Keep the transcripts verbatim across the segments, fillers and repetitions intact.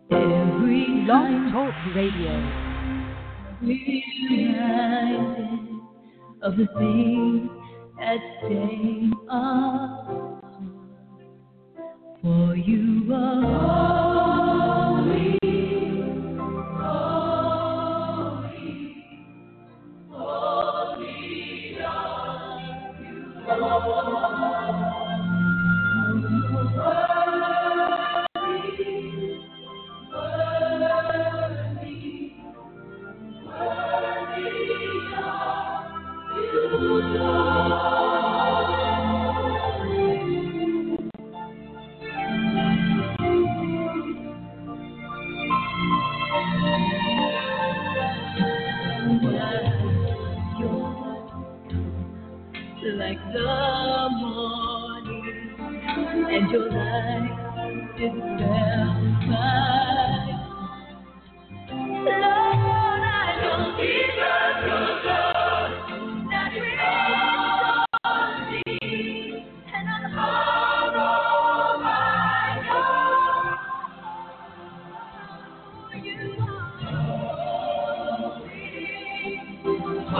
Every Long Talk Radio. Reminded of the things that stay apart. For you are holy, holy, holy are you, like the morning, and your light is bright. Lord, I know Jesus, your love that restores me, and I'm humbled by your you are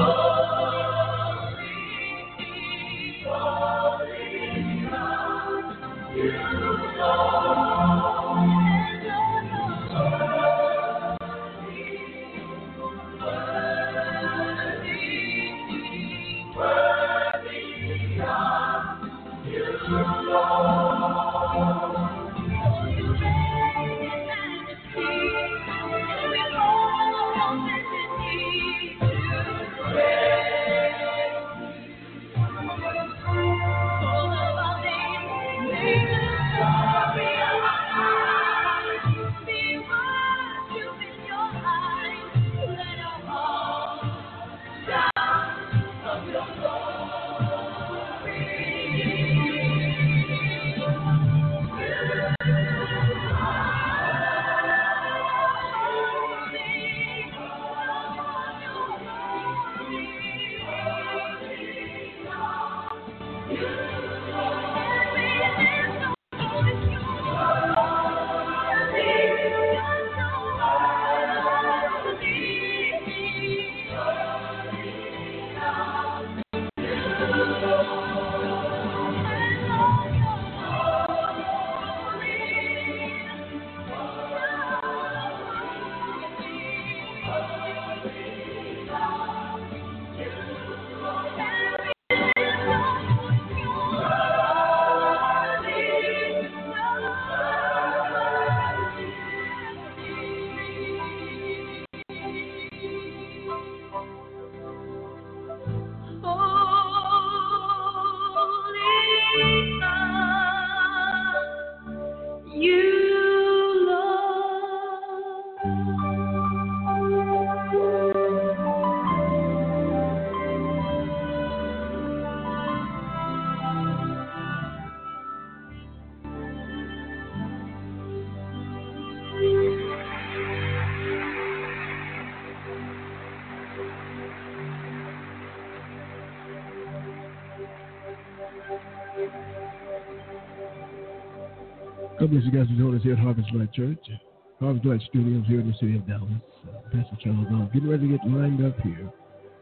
God bless you guys for joining us here at Harvest Light Church, Harvest Light Studios here in the city of Dallas. Uh, Pastor Charles, I'm getting ready to get lined up here.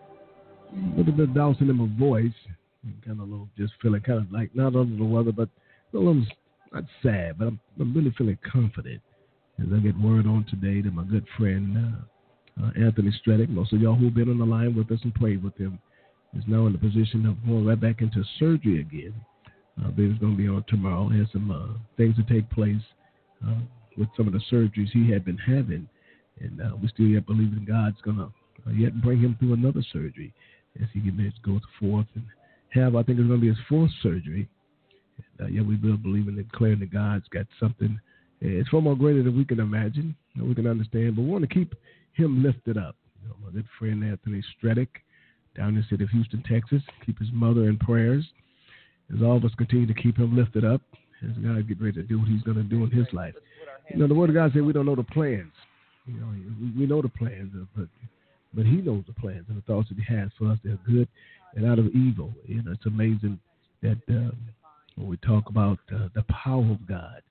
A little bit of Dawson in my voice, kind of a little, just feeling kind of like not under the weather, but a little, not sad, but I'm, I'm really feeling confident as I get word on today that my good friend uh, uh, Anthony Stredick, most of y'all who've been on the line with us and prayed with him, is now in the position of going right back into surgery again. Uh, Baby's going to be on tomorrow. He has some uh, things to take place uh, with some of the surgeries he had been having. And uh, we still yet believe in God's going to uh, yet bring him through another surgery as he gets go forth and have, I think it's going to be his fourth surgery. And, uh, yeah, we will believe in declaring that God's got something. It's far more greater than we can imagine, we can understand. But we want to keep him lifted up. You know, my good friend Anthony Stredick down in the city of Houston, Texas. Keep his mother in prayers. As all of us continue to keep him lifted up, as God get ready to do what he's going to do in his life. You know, the Word of God said we don't know the plans. You know, we, we know the plans, but but he knows the plans and the thoughts that he has for us. They're good and out of evil. You know, it's amazing that um, when we talk about uh, the power of God,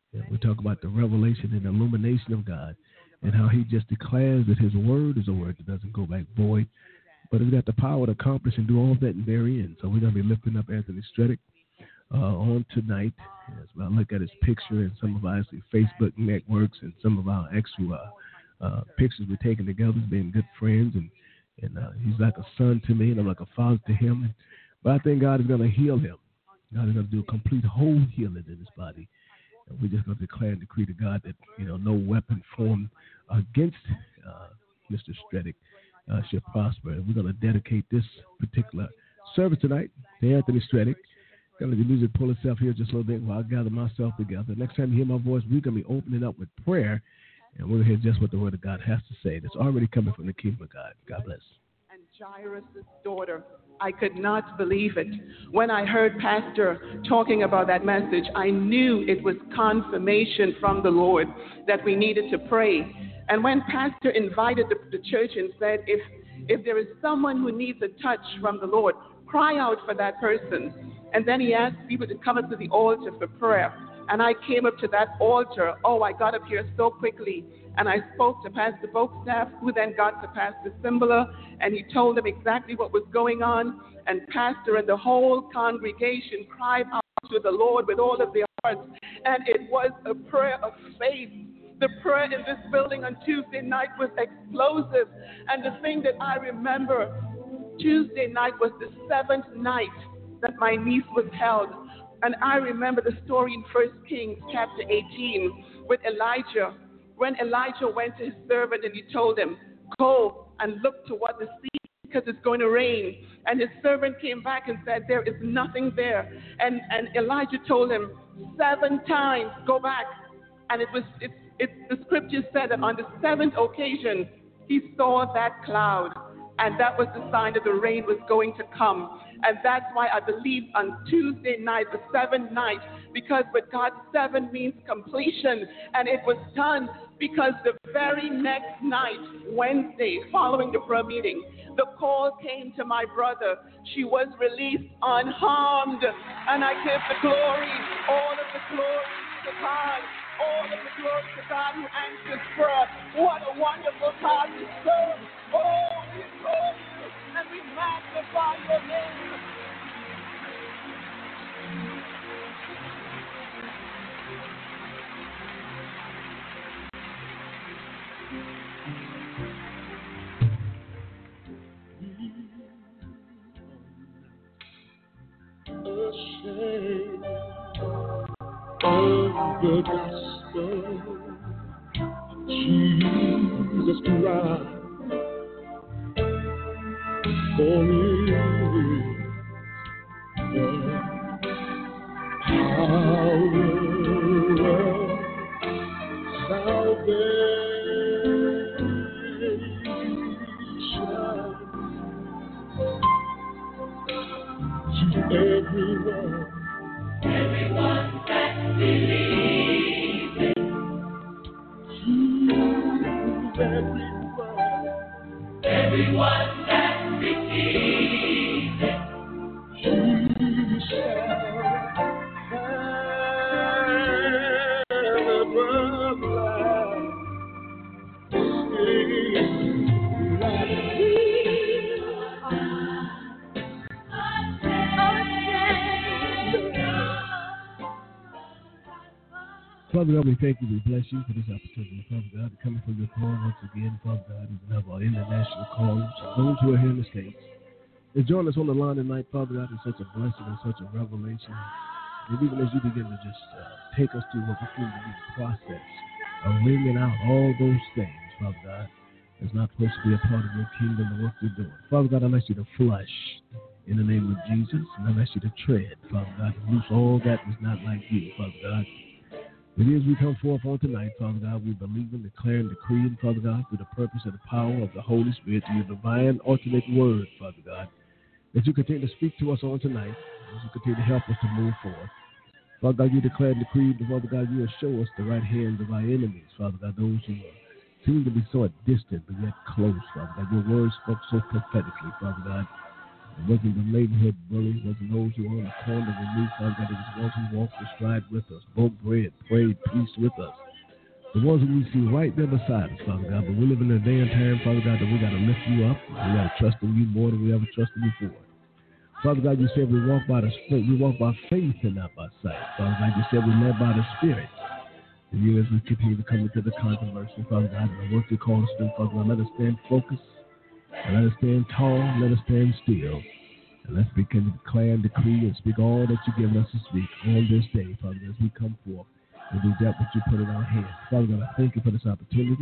Yeah, we talk about the revelation and illumination of God and how he just declares that his word is a word that doesn't go back void, but it's got the power to accomplish and do all of that in therein. So we're going to be lifting up Anthony Stredick uh, on tonight as I look at his picture and some of our actually Facebook networks and some of our actual uh, uh, pictures we're taking together, being good friends, and, and uh, he's like a son to me and I'm like a father to him. And, but I think God is going to heal him. God is going to do a complete whole healing in his body. And we're just going to declare and decree to God that, you know, no weapon formed against uh, Mister Stredick uh, shall prosper. And we're going to dedicate this particular service tonight to Anthony Stredick. Going to let the music pull itself here just a little bit while I gather myself together. Next time you hear my voice, we're going to be opening up with prayer, and we'll hear just what the Word of God has to say. That's already coming from the kingdom of God. God bless. And Jairus' daughter, I could not believe it. When I heard Pastor talking about that message, I knew it was confirmation from the Lord that we needed to pray. And when Pastor invited the, the church and said, if, if there is someone who needs a touch from the Lord, cry out for that person. And then he asked people to come up to the altar for prayer. And I came up to that altar. Oh, I got up here so quickly. And I spoke to Pastor Bokestaff, who then got to Pastor Cimbala, and he told them exactly what was going on. And Pastor and the whole congregation cried out to the Lord with all of their hearts. And it was a prayer of faith. The prayer in this building on Tuesday night was explosive. And the thing that I remember, Tuesday night was the seventh night that my niece was held. And I remember the story in First Kings chapter eighteen with Elijah. When Elijah went to his servant and he told him, go and look toward the sea because it's going to rain. And his servant came back and said, there is nothing there. And, and Elijah told him, seven times, go back. And it was it, it, the scripture said that on the seventh occasion, he saw that cloud. And that was the sign that the rain was going to come. And that's why I believe on Tuesday night, the seventh night, because with God, seven means completion. And it was done because the very next night, Wednesday, following the prayer meeting, the call came to my brother. She was released unharmed. And I give the glory, all of the glory to God. All of the glory to God who answers prayer. What a wonderful God we serve. Oh, we adore you and we magnify your name. Ashamed of the gospel, Jesus Christ. For me, the power of salvation to everyone, everyone that believes it. To everyone, everyone that receives it. He shall have everlasting Father God, we thank you, we bless you for this opportunity, Father God, to come before your throne once again, Father God, even have our international callers, those who are here in the States. They join us on the line tonight, Father God, it's such a blessing and such a revelation. And even as you begin to just uh, take us through what we feel to be the process of ringing out all those things, Father God, that's not supposed to be a part of your kingdom, the work you're doing. Father God, I ask you to flush in the name of Jesus, and I ask you to tread, Father God, to loose all that is not like you, Father God. It is we come forth on tonight, Father God, we believe in, declare, and decree, and Father God, through the purpose and the power of the Holy Spirit, through your divine, ultimate word, Father God, that you continue to speak to us on tonight, as you continue to help us to move forward. Father God, you declare and decree, and Father God, you will show us the right hands of our enemies, Father God, those who seem to be so distant but yet close, Father God. Your word spoke so prophetically, Father God. It wasn't the neighborhood bully. It wasn't those who were on the corner of the new, Father God. It was the ones who walked the stride with us, broke bread, prayed peace with us. The ones who we see right there beside us, Father God. But we live in a day and time, Father God, that we got to lift you up. We got to trust in you more than we ever trusted before. Father God, you said we walk by the Spirit. We walk by faith and not by sight. Father God, you said we live by the Spirit. And you, as we continue to come into the controversy, Father God, and the work you call us to do, Father God, let us stand focused, and let us stand tall, and let us stand still. And let's begin to declare and decree and speak all that you've given us to speak on this day, Father, as we come forth and do that which you put in our hands. Father God, I thank you for this opportunity.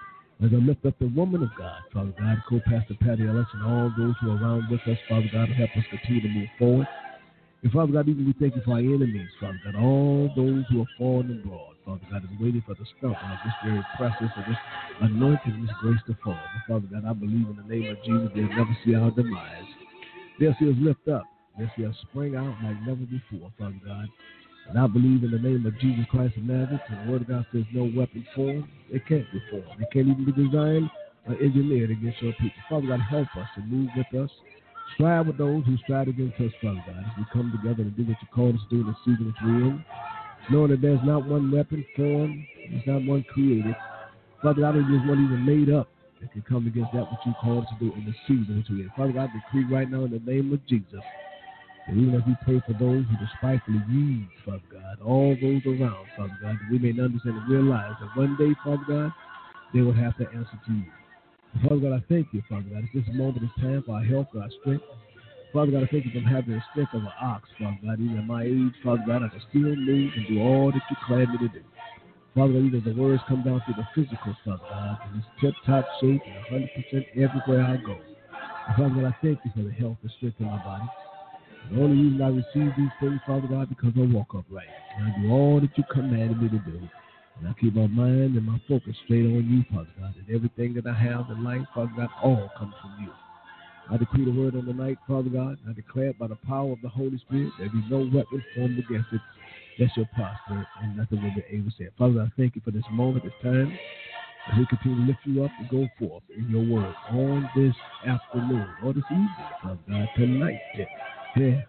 As I lift up the woman of God, Father God, co-pastor Patty Ellis, and all those who are around with us, Father God, to help us continue to move forward. And Father God, even we thank you for our enemies, Father God, all those who are falling abroad, Father God, is waiting for the stumbling of this very process of this anointing, this grace to fall. But Father God, I believe in the name of Jesus, they'll never see our demise. They'll see us lift up. They'll see us spring out like never before, Father God. And I believe in the name of Jesus Christ of Nazareth, and the word of God says no weapon formed. It can't be formed. It can't even be designed or engineered against your people. Father God, help us to move with us. Strive with those who strive against us, Father God, as we come together to do what you called us to do in the season that we're in. Knowing that there's not one weapon formed, there's not one created. Father God, there's just one even made up that can come against that which you called us to do in the season that we're in. Father God, I decree right now in the name of Jesus, and even as we pray for those who despitefully use, Father God, all those around, Father God, that we may understand and realize that one day, Father God, they will have to answer to you. Father God, I thank you, Father God. At this moment is time for our health, for our strength. Father God, I thank you for having the strength of an ox, Father God. Even at my age, Father God, I can still move and do all that you called me to do. Father God, even as the words come down to the physical, Father God, in this tip-top shape and one hundred percent everywhere I go. And Father God, I thank you for the health and strength in my body. And the only reason I receive these things, Father God, because I walk upright. And I do all that you commanded me to do. And I keep my mind and my focus straight on you, Father God. And everything that I have in life, Father God, all comes from you. I decree the word on the night, Father God. I declare it by the power of the Holy Spirit. There be no weapon formed against it that shall prosper, and nothing will be able to say it. Father God, I thank you for this moment, this time, as we continue to lift you up and go forth in your word on this afternoon or this evening, Father God, tonight. Yeah,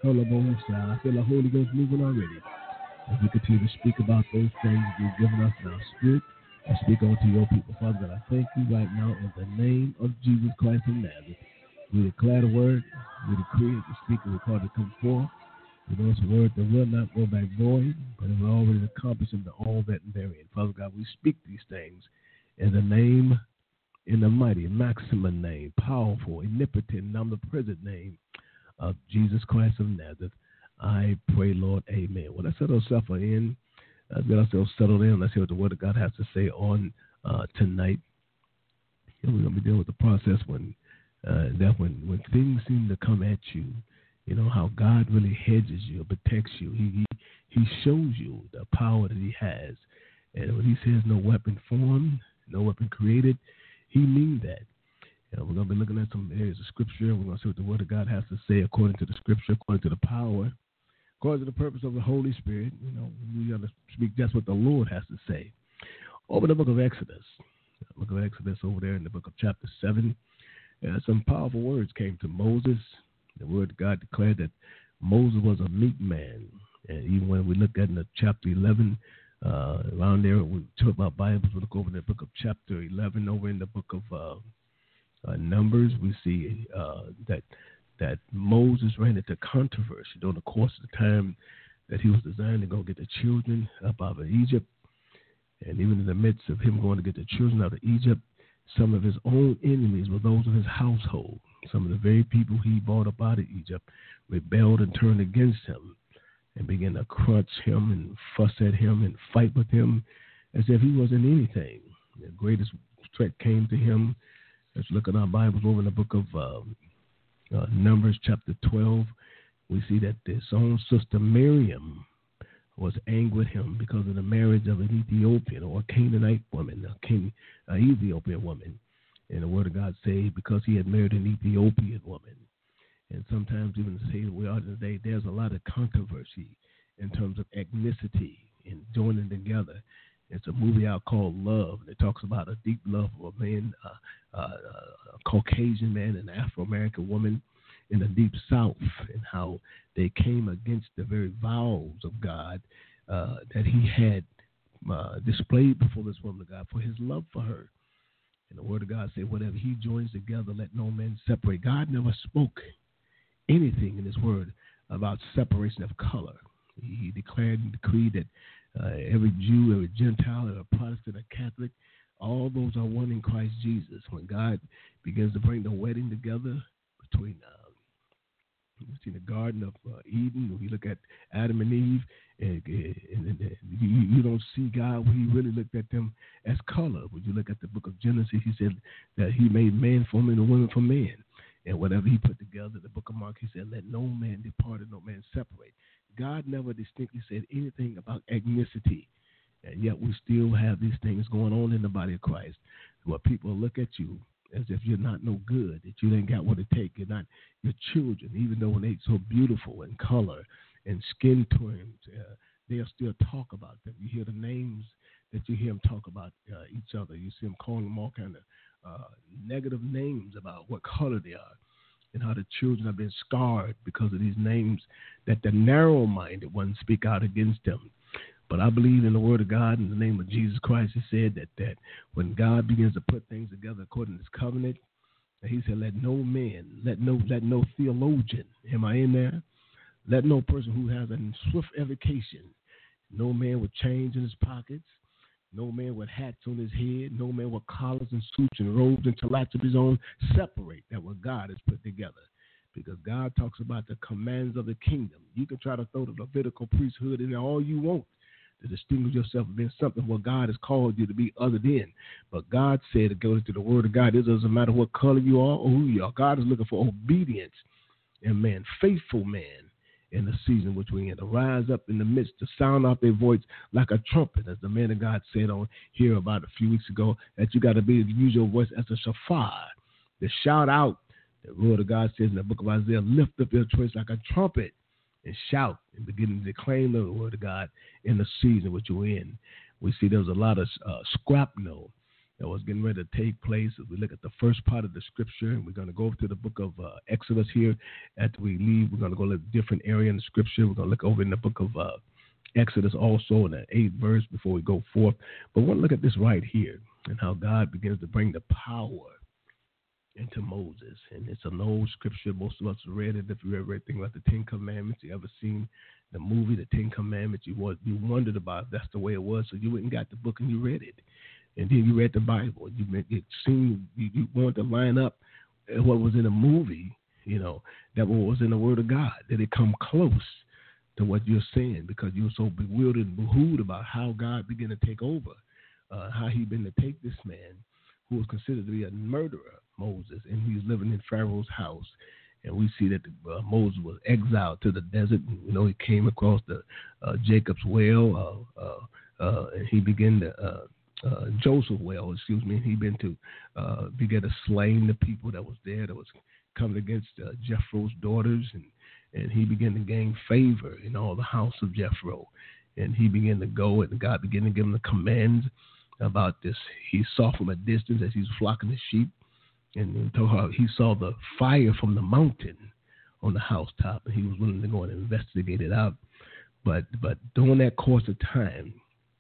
I feel the Holy Ghost moving already. As we continue to speak about those things you've given us in our spirit and speak unto your people. Father God, I thank you right now in the name of Jesus Christ of Nazareth. We declare the word, we decree it, we speak it, we call it to come forth. We know it's a word that will not go back void, but it will already accomplish into all that and therein. Father God, we speak these things in the name, in the mighty, maximum name, powerful, omnipotent, omnipresent name of Jesus Christ of Nazareth. I pray, Lord, amen. Well, let's set ourselves in. Let's get ourselves settled in. Let's hear what the Word of God has to say on uh, tonight. And we're going to be dealing with the process when uh, that when, when things seem to come at you, you know, how God really hedges you, protects you. He, he, he shows you the power that he has. And when he says no weapon formed, no weapon created, he means that. And we're going to be looking at some areas of Scripture. We're going to see what the Word of God has to say according to the Scripture, according to the power, according to the purpose of the Holy Spirit. You know, we got to speak just what the Lord has to say. Over the book of Exodus, the book of Exodus over there in the book of chapter seven, uh, some powerful words came to Moses. The Word of God declared that Moses was a meek man. And even when we look at in the chapter eleven, uh, around there, we talk about Bibles, we look over in the book of chapter eleven, over in the book of uh, uh, Numbers, we see uh, that that Moses ran into controversy during the course of the time that he was designed to go get the children up out of Egypt. And even in the midst of him going to get the children out of Egypt, some of his own enemies were those of his household. Some of the very people he brought up out of Egypt rebelled and turned against him and began to crunch him and fuss at him and fight with him as if he wasn't anything. The greatest threat came to him. Let's look at our Bibles over in the book of uh, uh, Numbers chapter twelve. We see that his own sister Miriam was angry with him because of the marriage of an Ethiopian or a Canaanite woman, a King, uh, Ethiopian woman. And the Word of God says because he had married an Ethiopian woman. And sometimes even to say we are today, there's a lot of controversy in terms of ethnicity and joining together. It's a movie out called Love. And it talks about a deep love for a man, uh, uh, a Caucasian man, and an Afro-American woman. in the deep south, and how they came against the very vows of God uh, that he had uh, displayed before this woman of God for his love for her. And the word of God said, whatever he joins together, let no man separate. God never spoke anything in his word about separation of color. He declared and decreed that uh, every Jew, every Gentile, every Protestant, a Catholic, all those are one in Christ Jesus. When God begins to bring the wedding together between uh, you see the Garden of uh, Eden, when you look at Adam and Eve, and, and, and, and you, you don't see God when he really looked at them as color. When you look at the book of Genesis, he said that he made man for woman and woman for man. And whatever he put together, the book of Mark, he said, let no man depart and no man separate. God never distinctly said anything about ethnicity. And yet we still have these things going on in the body of Christ, where people look at you as if you're not no good, that you ain't got what it takes. You're not your children, even though when they're so beautiful in color and skin tones, uh, they'll still talk about them. You hear the names that you hear them talk about uh, each other. You see them calling them all kind of uh, negative names about what color they are, and how the children have been scarred because of these names that the narrow-minded ones speak out against them. But I believe in the word of God in the name of Jesus Christ. He said that, that when God begins to put things together according to his covenant, he said, let no man, let no let no theologian, am I in there? Let no person who has a swift education, no man with change in his pockets, no man with hats on his head, no man with collars and suits and robes and talents of his own, separate that what God has put together. Because God talks about the commands of the kingdom. You can try to throw the Levitical priesthood in there all you want to distinguish yourself from being something what God has called you to be other than. But God said, it goes to the word of God, it doesn't matter what color you are or who you are. God is looking for obedience and man, faithful man in the season which we're in, to rise up in the midst, to sound out their voice like a trumpet, as the man of God said on here about a few weeks ago, that you got to be to use your voice as a shofar, to shout out. The word of God says in the book of Isaiah, lift up your voice like a trumpet and shout and begin to declaim the word of God in the season which you're in. We see there's a lot of uh, scrapno that was getting ready to take place. As we look at the first part of the scripture, and we're going to go to the book of uh, Exodus here. After we leave, we're going to go to a different area in the scripture. We're going to look over in the book of uh, Exodus also in the eighth verse before we go forth. But we want to look at this right here and how God begins to bring the power into Moses. And it's an old scripture. Most of us have read it. If you ever read anything about the Ten Commandments, you ever seen the movie, The Ten Commandments, you, was, you wondered about if that's the way it was. So you went and got the book and you read it. And then you read the Bible. You it seemed you, you wanted to line up what was in the movie, you know, that what was in the Word of God. Did it come close to what you're saying? Because you were so bewildered and behooved about how God began to take over, uh, how he began to take this man who was considered to be a murderer, Moses, and he was living in Pharaoh's house. And we see that uh, Moses was exiled to the desert. And, you know, he came across the uh, Jacob's well, uh, uh, uh, and he began to uh, uh, Joseph well, excuse me. He began to uh, begin to slay the people that was there that was coming against uh, Jethro's daughters, and and he began to gain favor in all the house of Jethro. And he began to go, and God began to give him the commands about this. He saw from a distance as he was flocking the sheep, and, and told her he saw the fire from the mountain on the housetop, and he was willing to go and investigate it out. But but during that course of time,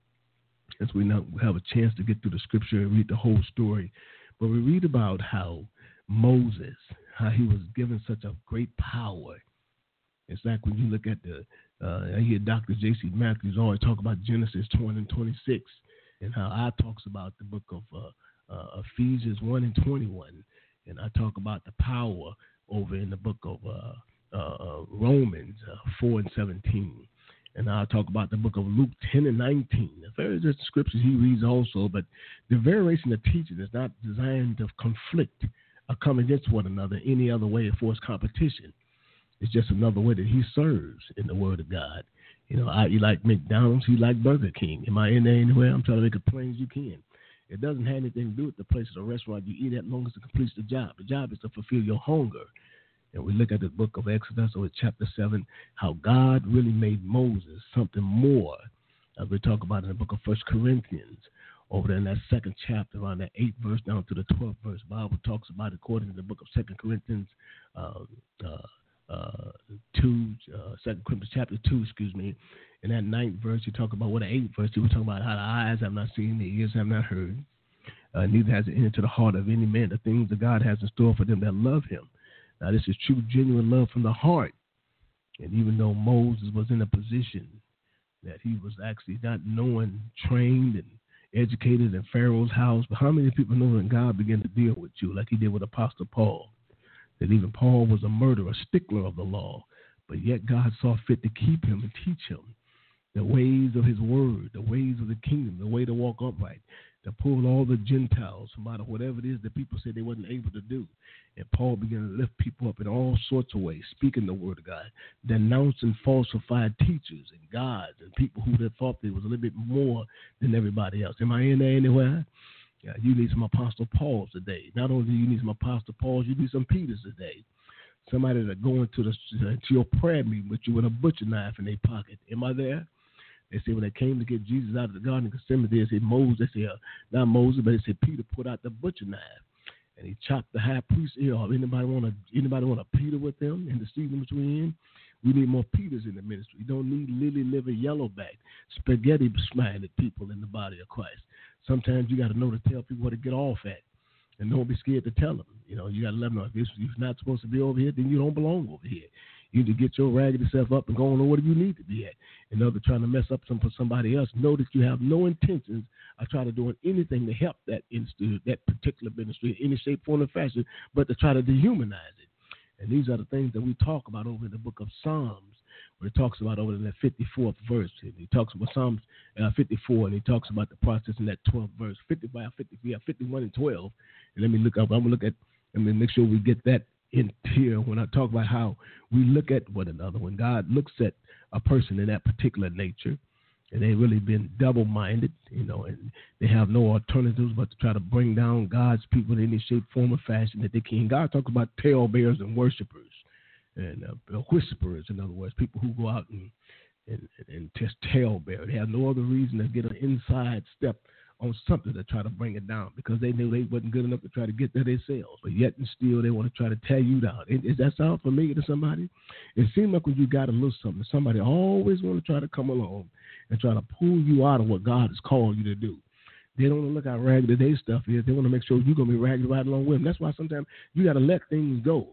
as we now have a chance to get through the scripture and read the whole story, but we read about how Moses, how he was given such a great power. It's like when you look at the, uh, I hear Doctor J C Matthews always talk about Genesis twenty and twenty-six, and how I talks about the book of uh, uh, Ephesians one and twenty-one, and I talk about the power over in the book of uh, uh, Romans uh, four and seventeen. And I'll talk about the book of Luke ten and nineteen. The various scriptures he reads also, but the variation of teaching is not designed to conflict or come against one another any other way or force competition. It's just another way that he serves in the Word of God. You know, I, you like McDonald's, he like Burger King. Am I in there anywhere? I'm trying to make it plain as you can. It doesn't have anything to do with the place of the restaurant you eat at, as long as it completes the job. The job is to fulfill your hunger. And we look at the book of Exodus, or chapter seven, how God really made Moses something more, as we talk about in the book of First Corinthians, over there in that second chapter, around that eighth verse down to the twelfth verse. The Bible talks about, according to the book of Second Corinthians uh, uh, uh, two, uh, Second Corinthians chapter two, excuse me. In that ninth verse, you talk about what the eighth verse, you were talking about how the eyes have not seen, the ears have not heard, uh, neither has it entered to the heart of any man the things that God has in store for them that love him. Now, this is true, genuine love from the heart. And even though Moses was in a position that he was actually not knowing, trained and educated in Pharaoh's house, but how many people know when God began to deal with you like he did with Apostle Paul? That even Paul was a murderer, a stickler of the law, but yet God saw fit to keep him and teach him the ways of his word, the ways of the kingdom, the way to walk upright, to pull all the Gentiles from out of whatever it is that people said they wasn't able to do. And Paul began to lift people up in all sorts of ways, speaking the word of God, denouncing falsified teachers and gods and people who had thought they was a little bit more than everybody else. Am I in there anywhere? Yeah, you need some Apostle Pauls today. Not only do you need some Apostle Pauls, you need some Peters today. Somebody that go into the, to your prayer meeting with you with a butcher knife in their pocket. Am I there? They say when they came to get Jesus out of the Garden of Gethsemane, they said Moses, they said, uh, not Moses, but they said Peter put out the butcher knife. And he chopped the high priest's ear off. Anybody want to anybody want a Peter with them in the season which we're in? We need more Peters in the ministry. We don't need lily-livered, yellow-backed, spaghetti-minded people in the body of Christ. Sometimes you got to know to tell people where to get off at. And don't be scared to tell them. You know, you got to let them know if you're not supposed to be over here, then you don't belong over here. You need to get your raggedy self up and go on where you need to be at. In other trying to mess up something for somebody else, know that you have no intentions of trying to do anything to help that institute, that particular ministry in any shape, form, or fashion, but to try to dehumanize it. And these are the things that we talk about over in the book of Psalms, where it talks about over in that fifty-fourth verse. And he talks about Psalms uh, fifty-four, and he talks about the process in that twelfth verse. fifty-five, fifty, we have fifty-one and twelve. And let me look up. I'm going to look at, let me make sure we get that in here when I talk about how we look at one another. When God looks at a person in that particular nature, and they've really been double-minded, you know, and they have no alternatives but to try to bring down God's people in any shape, form, or fashion that they can. God talks about talebearers and worshipers and uh, whisperers, in other words, people who go out and, and, and just talebear. They have no other reason to get an inside step on something to try to bring it down because they knew they wasn't good enough to try to get there themselves. But yet and still they want to try to tear you down. Is that sound familiar to somebody? It seems like when you got a little something, somebody always want to try to come along and try to pull you out of what God has called you to do. They don't want to look how raggedy their stuff is. They want to make sure you're going to be raggedy right along with them. That's why sometimes you got to let things go.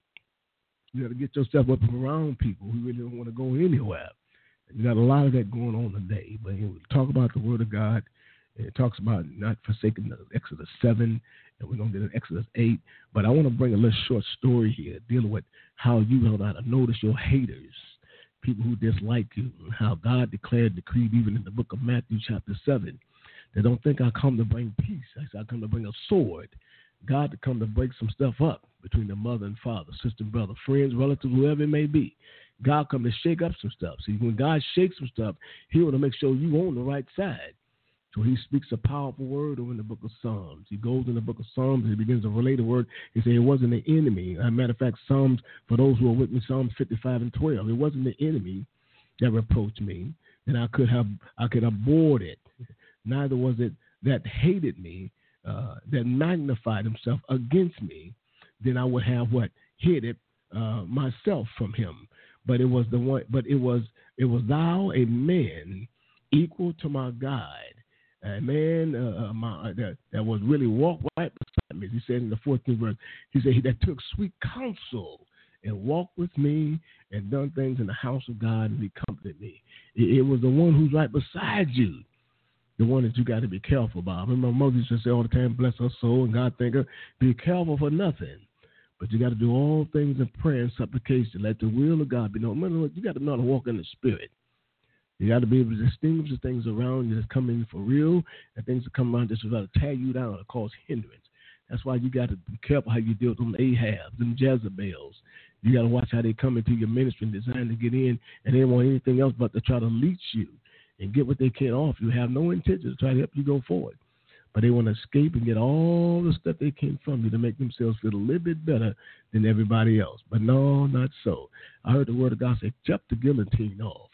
You got to get yourself up and around people who really don't want to go anywhere. And you got a lot of that going on today. But you know, talk about the Word of God. It talks about not forsaking the Exodus seven, and we're going to get in Exodus eight. But I want to bring a little short story here dealing with how you know how to notice your haters, people who dislike you, and how God declared, decreed, even in the book of Matthew chapter seven. They don't think I come to bring peace. I said I come to bring a sword. God to come to break some stuff up between the mother and father, sister and brother, friends, relatives, whoever it may be. God come to shake up some stuff. See, when God shakes some stuff, he want to make sure you on the right side. So he speaks a powerful word over in the book of Psalms. He goes in the book of Psalms and he begins to relate a word. He said it wasn't the enemy. As a matter of fact, Psalms, for those who are with me, Psalms fifty-five and twelve, it wasn't the enemy that reproached me, and I could have I could abhor it. Neither was it that hated me, uh, that magnified himself against me. Then I would have what? Hid it uh, myself from him. But it was the one. But it was it was thou, a man, equal to my guide. A man uh, uh, my, uh, that, that was really walked right beside me. He said in the fourteenth verse, he said, he that took sweet counsel and walked with me and done things in the house of God, and he comforted me. It, it was the one who's right beside you, the one that you got to be careful about. I remember my mother used to say all the time, bless her soul, and God thank her, be careful for nothing. But you got to do all things in prayer and supplication. Let the will of God be known. You got to know how to walk in the Spirit. You got to be able to distinguish the things around you that's coming for real and things that come around that's try to tear you down or cause hindrance. That's why you got to be careful how you deal with them Ahabs, them Jezebels. You got to watch how they come into your ministry and design to get in, and they don't want anything else but to try to leech you and get what they can off you. Have no intention to try to help you go forward. But they want to escape and get all the stuff they can from you to make themselves feel a little bit better than everybody else. But no, not so. I heard the word of God say, chop the guillotine off.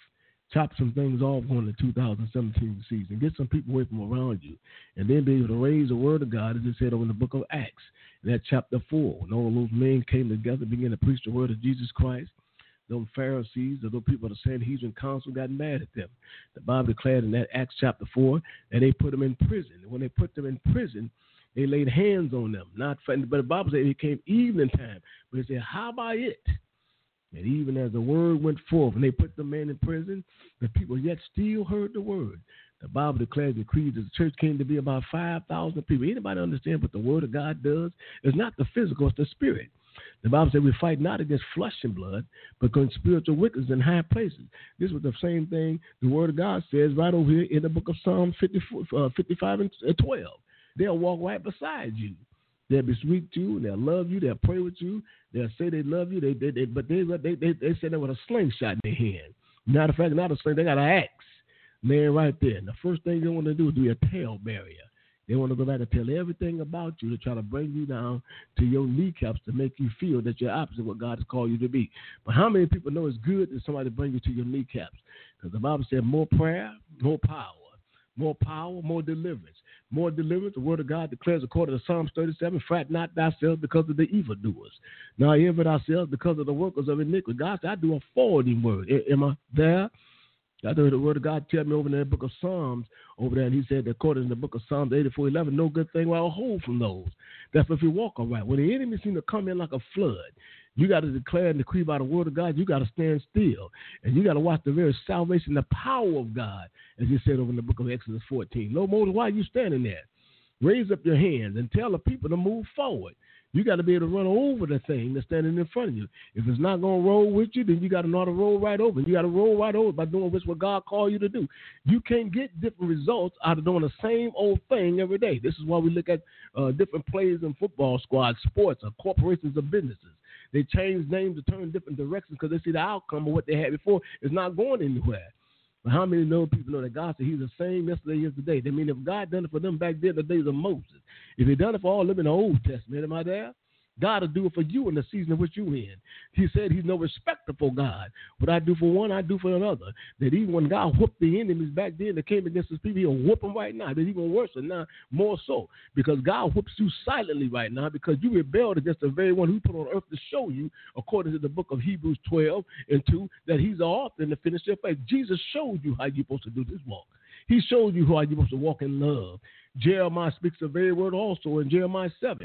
chop some things off going to two thousand seventeen season. Get some people away from around you, and then be able to raise the word of God, as it said over in the book of Acts, in that chapter four, when all those men came together, began to preach the word of Jesus Christ. Those Pharisees, those people of the Sanhedrin council got mad at them. The Bible declared in that Acts chapter four that they put them in prison. And when they put them in prison, they laid hands on them. Not, but the Bible said it came evening time. But they said, how about it? And even as the word went forth and they put the man in prison, the people yet still heard the word. The Bible declares the creed that the church came to be about five thousand people. Anybody understand what the word of God does? It's not the physical, it's the spirit. The Bible said we fight not against flesh and blood, but against spiritual wickedness in high places. This was the same thing the word of God says right over here in the book of Psalm fifty-four, uh, fifty-five and twelve. They'll walk right beside you. They'll be sweet to you, and they'll love you, they'll pray with you, they'll say they love you, they, they, they, but they, they, they, they say that with a slingshot in their hand. Matter of fact, not a sling, they got an axe laying right there. And the first thing they want to do is do a tail barrier. They want to go back and tell everything about you to try to bring you down to your kneecaps to make you feel that you're opposite what God has called you to be. But how many people know it's good that somebody bring you to your kneecaps? Because the Bible said more prayer, more power. More power, more deliverance. More deliverance, the word of God declares according to Psalms thirty-seven, fret not thyself because of the evildoers. Now envy ourselves because of the workers of iniquity. God said, I do a forwarding word. Am I there? I heard the word of God tell me over in the book of Psalms over there, and he said, according to the book of Psalms eighty-four eleven, no good thing will I hold from those. That's if you walk all right. When the enemy seems to come in like a flood, you got to declare and decree by the word of God. You got to stand still, and you got to watch the very salvation, the power of God, as he said over in the book of Exodus fourteen. Lord Moses, why are you standing there? Raise up your hands and tell the people to move forward. You got to be able to run over the thing that's standing in front of you. If it's not going to roll with you, then you got to know how to roll right over. You got to roll right over by doing what God called you to do. You can't get different results out of doing the same old thing every day. This is why we look at uh, different players in football squads, sports, or corporations or businesses. They change names to turn different directions because they see the outcome of what they had before is not going anywhere. But how many know people know that God said he's the same yesterday as today? They mean if God done it for them back then, the days of Moses, if he done it for all of them in the Old Testament, am I there? God will do it for you in the season in which you're in. He said he's no respecter for God. What I do for one, I do for another. That even when God whooped the enemies back then that came against his people, he'll whoop them right now. That even worse than now, more so. Because God whoops you silently right now because you rebelled against the very one who put on earth to show you, according to the book of Hebrews twelve and two, that he's the author and the finisher of faith. Jesus showed you how you're supposed to do this walk. He showed you how you're supposed to walk in love. Jeremiah speaks the very word also in Jeremiah seven.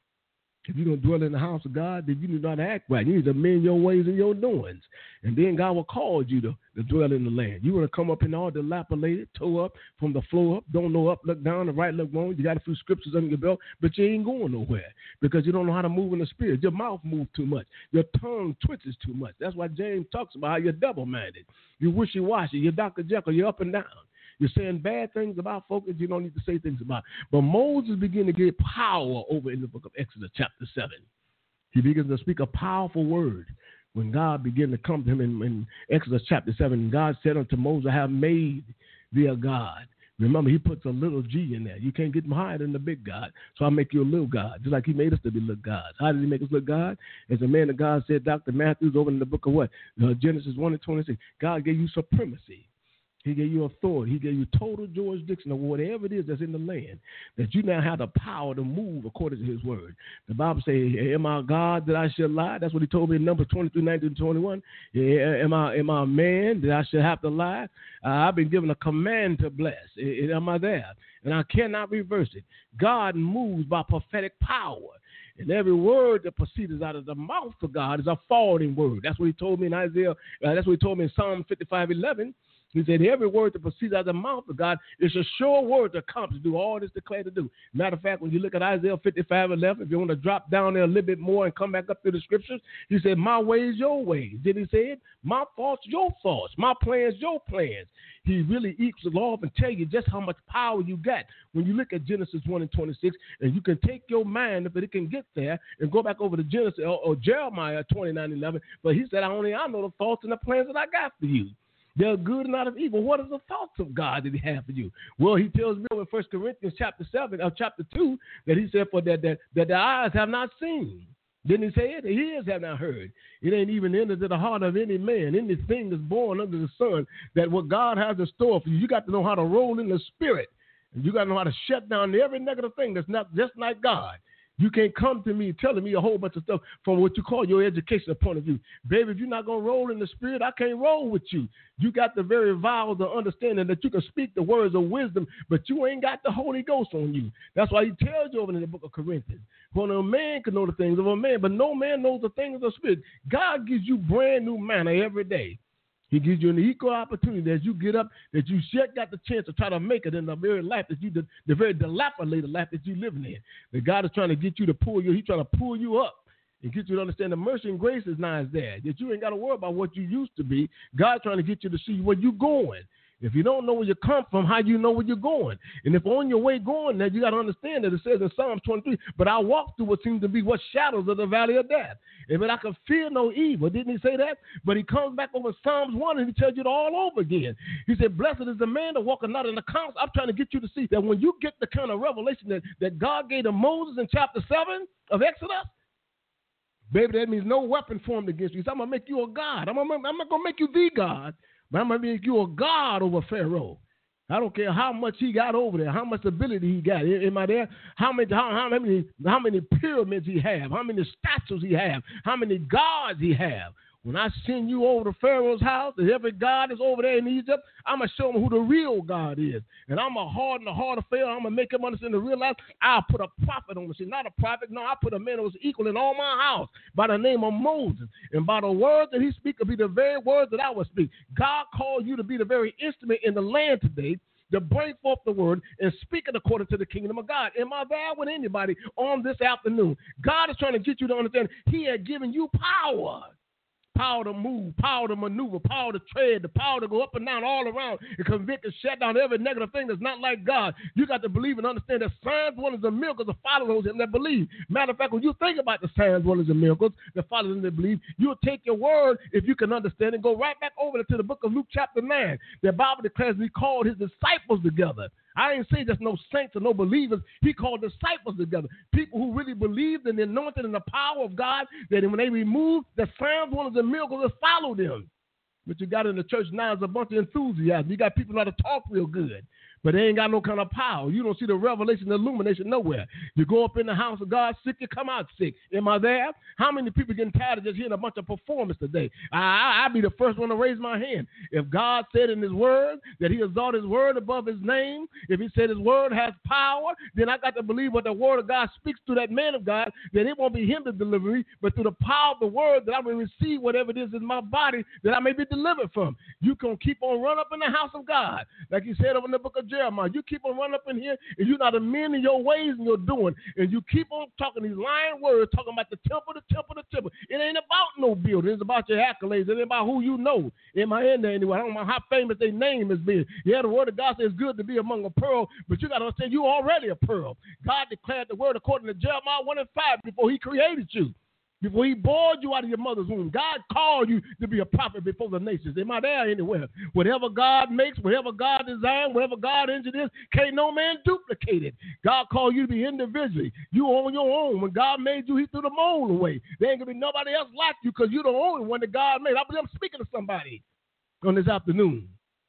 If you don't dwell in the house of God, then you need not act right. You need to amend your ways and your doings. And then God will call you to, to dwell in the land. You want to come up in all dilapidated, toe up, from the floor up, don't know up, look down, the right, look wrong. You got a few scriptures under your belt, but you ain't going nowhere because you don't know how to move in the spirit. Your mouth moves too much. Your tongue twitches too much. That's why James talks about how you're double-minded. You're wishy-washy. You're Doctor Jekyll. You're up and down. You're saying bad things about folks that you don't need to say things about. But Moses began to get power over in the book of Exodus chapter seven. He begins to speak a powerful word. When God began to come to him in, in Exodus chapter seven, God said unto Moses, I have made thee a God. Remember, he puts a little G in there. You can't get higher than the big God. So I'll make you a little God, just like he made us to be little gods. How did he make us little God? As a man of God said, Doctor Matthews, over in the book of what? Uh, Genesis one and twenty-six. God gave you supremacy. He gave you authority. He gave you total jurisdiction of whatever it is that's in the land, that you now have the power to move according to his word. The Bible says, am I God that I should lie? That's what he told me in Numbers twenty-three, nineteen, twenty-one. Yeah, am I am I a man that I should have to lie? Uh, I've been given a command to bless. Am I there? And I cannot reverse it. God moves by prophetic power. And every word that proceeds out of the mouth of God is a forwarding word. That's what he told me in Isaiah. Uh, that's what he told me in Psalm fifty-five eleven. He said, every word that proceeds out of the mouth of God is a sure word that comes to do all this declared to do. Matter of fact, when you look at Isaiah fifty-five eleven, if you want to drop down there a little bit more and come back up to the scriptures, he said, my ways, your ways. Did he say it? My thoughts, your thoughts. My plans, your plans. He really eats it off and tell you just how much power you got when you look at Genesis one and twenty-six, and you can take your mind, if it can get there, and go back over to Genesis or, or Jeremiah twenty-nine eleven. But he said, I only I know the thoughts and the plans that I got for you. They're good and not of evil. What are the thoughts of God that he has for you? Well, he tells me in First Corinthians chapter seven, or chapter two, that he said, for that, that, that the eyes have not seen, Didn't he say it? His ears have not heard. It ain't even entered to the heart of any man, anything that's born under the sun, that what God has in store for you. You got to know how to roll in the spirit. And you got to know how to shut down every negative thing that's not just like God. You can't come to me telling me a whole bunch of stuff from what you call your educational point of view. Baby, if you're not going to roll in the spirit, I can't roll with you. You got the very vowels of understanding that you can speak the words of wisdom, but you ain't got the Holy Ghost on you. That's why he tells you over in the book of Corinthians. For a man can know the things of a man, but no man knows the things of the spirit. God gives you brand new manna every day. He gives you an equal opportunity as you get up, that you yet got the chance to try to make it in the very life that you, the, the very dilapidated life that you're living in. That God is trying to get you to pull you, he's trying to pull you up and get you to understand the mercy and grace is not as there. That you ain't got to worry about what you used to be. God's trying to get you to see where you're going. If you don't know where you come from, how you know where you're going? And if on your way going there, you got to understand that it says in Psalms twenty-three, but I walk through what seems to be what shadows of the valley of death. And but I can fear no evil. Didn't he say that? But he comes back over Psalms one and he tells you it all over again. He said, blessed is the man that walketh not in the counsel. I'm trying to get you to see that when you get the kind of revelation that, that God gave to Moses in chapter seven of Exodus, baby, that means no weapon formed against you. So I'm going to make you a God. I'm, gonna, I'm not going to make you the God. But I'm going to make you a God over Pharaoh. I don't care how much he got over there, how much ability he got. Am I there? How many, how, how many, how many pyramids he have? How many statues he have? How many gods he have? When I send you over to Pharaoh's house, and every god is over there in Egypt, I'm going to show him who the real God is. And I'm going to harden the heart of Pharaoh. I'm going to make him understand the real life. I'll put a prophet on the scene. Not a prophet. No, I'll put a man who was equal in all my house by the name of Moses. And by the words that he speaks will be the very words that I will speak. God called you to be the very instrument in the land today to bring forth the word and speak it according to the kingdom of God. Am I there with anybody on this afternoon? God is trying to get you to understand he had given you power. Power to move, power to maneuver, power to tread, the power to go up and down all around and convict and shut down every negative thing that's not like God. You got to believe and understand that signs, wonders, and miracles are follow those that believe. Matter of fact, when you think about the signs, wonders, and miracles that follow them that believe, you'll take your word, if you can understand, and go right back over to the book of Luke chapter nine. The Bible declares he called his disciples together. I ain't saying just no saints or no believers. He called disciples together. People who really believed in the anointing and the power of God, that when they removed the signs, wonders, and miracles that follow them. But you got in the church now is a bunch of enthusiasm. You got people that talk real good, but they ain't got no kind of power. You don't see the revelation, the illumination nowhere. You go up in the house of God sick, you come out sick. Am I there? How many people getting tired of just hearing a bunch of performance today? I, I, I'll be the first one to raise my hand. If God said in his word that he exalted his word above his name, if he said his word has power, then I got to believe what the word of God speaks to that man of God, that it won't be him to deliver me, but through the power of the word that I will receive whatever it is in my body that I may be delivered from. You can keep on running up in the house of God. Like he said over in the book of Jeremiah, you keep on running up in here and you're not amending your ways and your doing. And you keep on talking these lying words, talking about the temple, the temple, the temple. It ain't about no building. It's about your accolades. It ain't about who you know. Am I in there anyway? I don't know how famous their name has been. Yeah, the word of God says it's good to be among a pearl, but you got to understand you already a pearl. God declared the word according to Jeremiah one and five before he created you. Before he bored you out of your mother's womb, God called you to be a prophet before the nations. Am I there anywhere? Whatever God makes, whatever God designed, whatever God engineers, can't no man duplicate it. God called you to be individually. You on your own. When God made you, he threw the mold away. There ain't going to be nobody else like you because you're the only one that God made. I believe I'm speaking to somebody on this afternoon.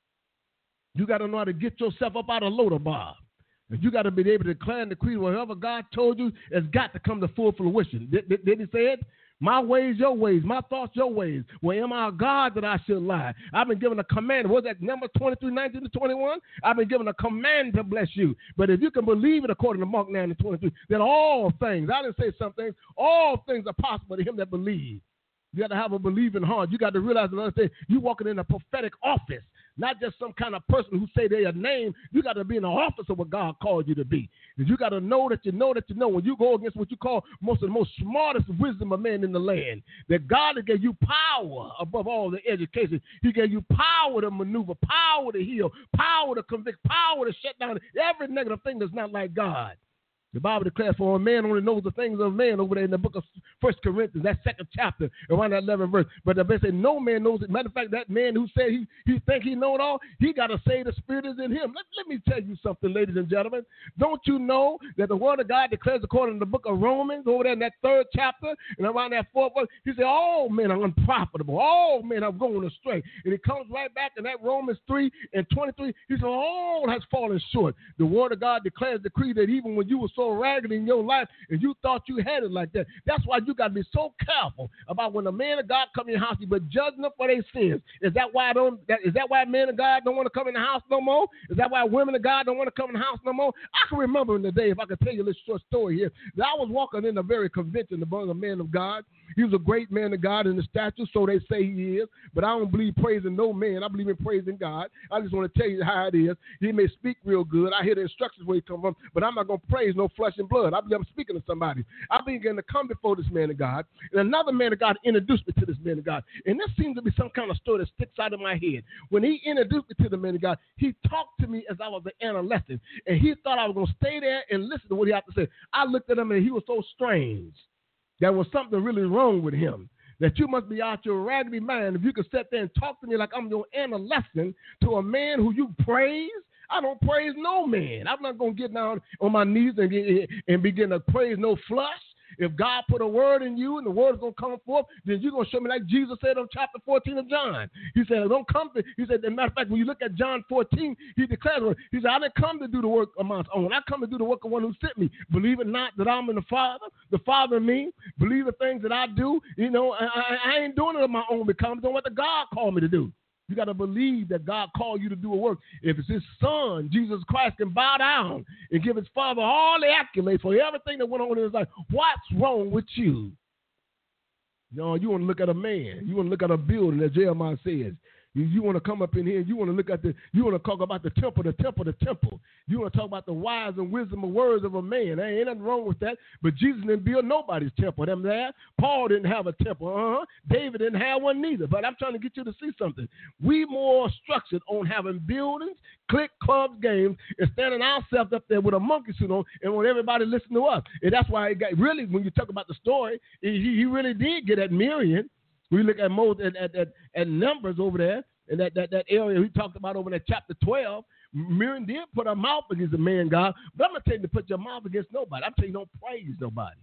You got to know how to get yourself up out of Lodabar. And you got to be able to declare and decree whatever God told you has got to come to full fruition. Did, did, did he say it? My ways, your ways. My thoughts, your ways. Well, am I a God that I should lie? I've been given a command. What's that, number twenty-three, nineteen to twenty-one? I've been given a command to bless you. But if you can believe it according to Mark nine and twenty-three, then all things, I didn't say some things, all things are possible to him that believes. You got to have a believing heart. You got to realize and understand you're walking in a prophetic office. Not just some kind of person who say they're a name. You got to be in the office of what God called you to be. And you got to know that you know that you know when you go against what you call most of the most smartest wisdom of man in the land, that God gave you power above all the education. He gave you power to maneuver, power to heal, power to convict, power to shut down every negative thing that's not like God. The Bible declares, for a man only knows the things of man over there in the book of First Corinthians, that second chapter, around that eleventh verse. But the Bible says no man knows it. Matter of fact, that man who said he, he think he know it all, he got to say the Spirit is in him. Let, let me tell you something, ladies and gentlemen. Don't you know that the Word of God declares, according to the book of Romans, over there in that third chapter, and around that fourth verse, he said, all men are unprofitable. All men are going astray. And it comes right back in that Romans three and twenty-three. He said, all has fallen short. The Word of God declares, decree that even when you were so ragged in your life and you thought you had it like that, that's why you got to be so careful about when a man of God come in your house, you but judging them for their sins. Is that why I don't? That, is that why men of God don't want to come in the house no more? Is that why women of God don't want to come in the house no more? I can remember in the day, if I could tell you this short story here, that I was walking in a very convention among a man of God. He was a great man of God in the stature, so they say he is. But I don't believe praising no man. I believe in praising God. I just want to tell you how it is. He may speak real good. I hear the instructions where he come from, but I'm not going to praise no flesh and blood. I'm speaking to somebody. I began to come before this man of God, and another man of God introduced me to this man of God. And this seems to be some kind of story that sticks out of my head. When he introduced me to the man of God, he talked to me as I was an adolescent, and he thought I was going to stay there and listen to what he had to say. I looked at him, and he was so strange. There was something really wrong with him, that you must be out your raggedy mind if you could sit there and talk to me like I'm your adolescent to a man who you praise. I don't praise no man. I'm not going to get down on my knees and, and begin to praise no flesh. If God put a word in you and the word is going to come forth, then you're going to show me like Jesus said on chapter fourteen of John. He said, don't come to, he said, as a matter of fact, when you look at John fourteen, he declares, he said, I didn't come to do the work of my own. I come to do the work of one who sent me. Believe it not that I'm in the Father, the Father in me. Believe the things that I do. You know, I, I, I ain't doing it on my own because I'm doing what the God called me to do. You got to believe that God called you to do a work. If it's his son, Jesus Christ, can bow down and give his Father all the accolades for everything that went on in his life, what's wrong with you? You know, you want to look at a man. You want to look at a building, as Jeremiah says. You, you want to come up in here and you want to look at the, you want to talk about the temple, the temple, the temple. You want to talk about the wise and wisdom of words of a man. There ain't nothing wrong with that. But Jesus didn't build nobody's temple. Them there. Paul didn't have a temple. Uh-huh. David didn't have one neither. But I'm trying to get you to see something. We more structured on having buildings, click clubs, games, and standing ourselves up there with a monkey suit on and want everybody listen to us. And that's why it got, really, when you talk about the story, he, he really did get at Miriam. We look at Moses at, at, at, at Numbers over there, in that, that, that area we talked about over in that chapter twelve. Miriam did put her mouth against the man God, but I'm going to tell you to put your mouth against nobody. I'm telling you, don't praise nobody.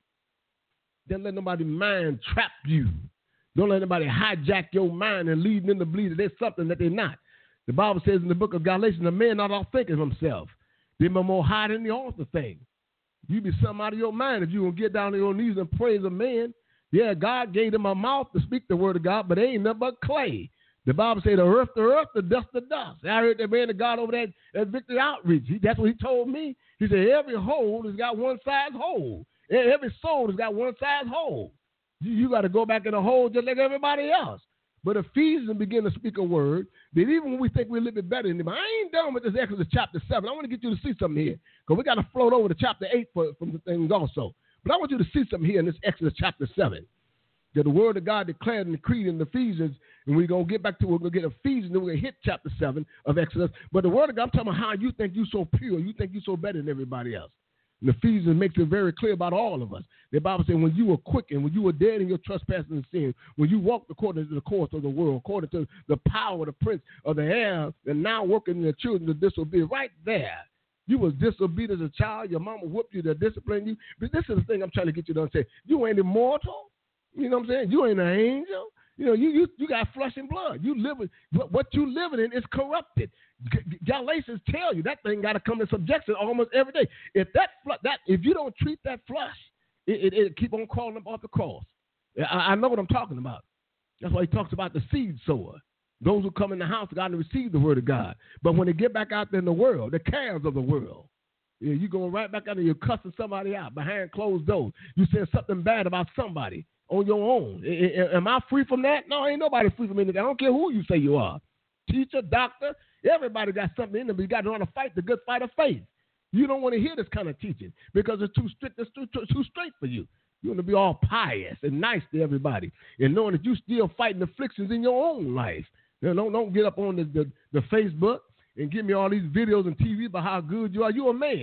Don't let nobody mind trap you. Don't let anybody hijack your mind and lead them to believe that there's something that they're not. The Bible says in the book of Galatians, a man not all think of himself. They be more high than the author thing. You be something out of your mind if you going to get down on your knees and praise a man. Yeah, God gave them a mouth to speak the word of God, but they ain't nothing but clay. The Bible says the earth to earth, the dust to dust. I heard that man of God over there at Victory Outreach. He, that's what he told me. He said every hole has got one size hole. Every soul has got one size hole. You, you got to go back in the hole just like everybody else. But Ephesians begin to speak a word that even when we think we're a little bit better than them, I ain't done with this Exodus chapter seven. I want to get you to see something here because we got to float over to chapter eight for, from the things also. But I want you to see something here in this Exodus chapter seven. That the word of God declared and decreed in Ephesians, and we're going to get back to, we're going to get Ephesians, and we're going to hit chapter seven of Exodus. But the word of God, I'm talking about how you think you're so pure, you think you're so better than everybody else. And Ephesians makes it very clear about all of us. The Bible says when you were quickened, when you were dead in your trespasses and sin, when you walked according to the course of the world, according to the power of the prince of the air, and now working in the children of disobedience, right there. You was disobedient as a child. Your mama whooped you to discipline you. But this is the thing I'm trying to get you to understand. You ain't immortal. You know what I'm saying? You ain't an angel. You know, you you, you got flesh and blood. You live in, what you living in is corrupted. G- Galatians tell you that thing got to come in subjection almost every day. If that that if you don't treat that flesh, it, it, it keep on crawling up off the cross. I, I know what I'm talking about. That's why he talks about the seed sower. Those who come in the house of God and receive the word of God. But when they get back out there in the world, the cares of the world, yeah, you going right back out and you're cussing somebody out behind closed doors. You saying something bad about somebody on your own. Am I free from that? No, ain't nobody free from anything. I don't care who you say you are. Teacher, doctor, everybody got something in them, but you got to know how to fight the good fight of faith. You don't want to hear this kind of teaching because it's too strict, it's too, too, too straight for you. You want to be all pious and nice to everybody and knowing that you're still fighting afflictions in your own life. You know, don't, don't get up on the, the, the Facebook and give me all these videos and T V about how good you are. You're a man.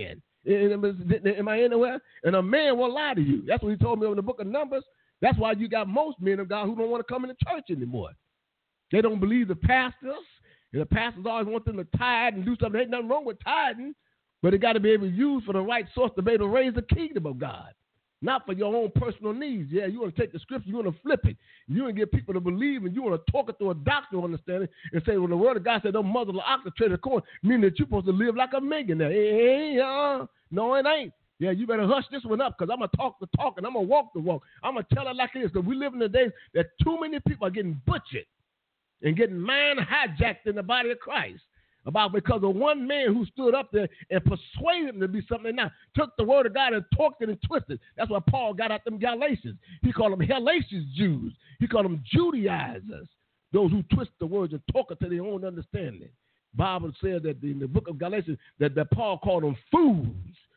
Am I anywhere? And a man will lie to you. That's what he told me in the book of Numbers. That's why you got most men of God who don't want to come into church anymore. They don't believe the pastors. And the pastors always want them to tithe and do something. There ain't nothing wrong with tithing, but it got to be able to use for the right source to be able to raise the kingdom of God, not for your own personal needs. Yeah, you want to take the scripture, you want to flip it. You want to get people to believe, and you want to talk it through a doctrinal understanding and say, well, the word of God said, don't muzzle the ox to tread the corn, meaning that you're supposed to live like a millionaire. Hey, uh, no, it ain't. Yeah, you better hush this one up because I'm going to talk the talk and I'm going to walk the walk. I'm going to tell it like it is because we live in the days that too many people are getting butchered and getting mind hijacked in the body of Christ about because of one man who stood up there and persuaded them to be something they're not. Took the word of God and talked it and twisted. That's why Paul got out them Galatians. He called them hellacious Jews. He called them Judaizers, those who twist the words and talk it to their own understanding. Bible said that in the book of Galatians that, that Paul called them fools,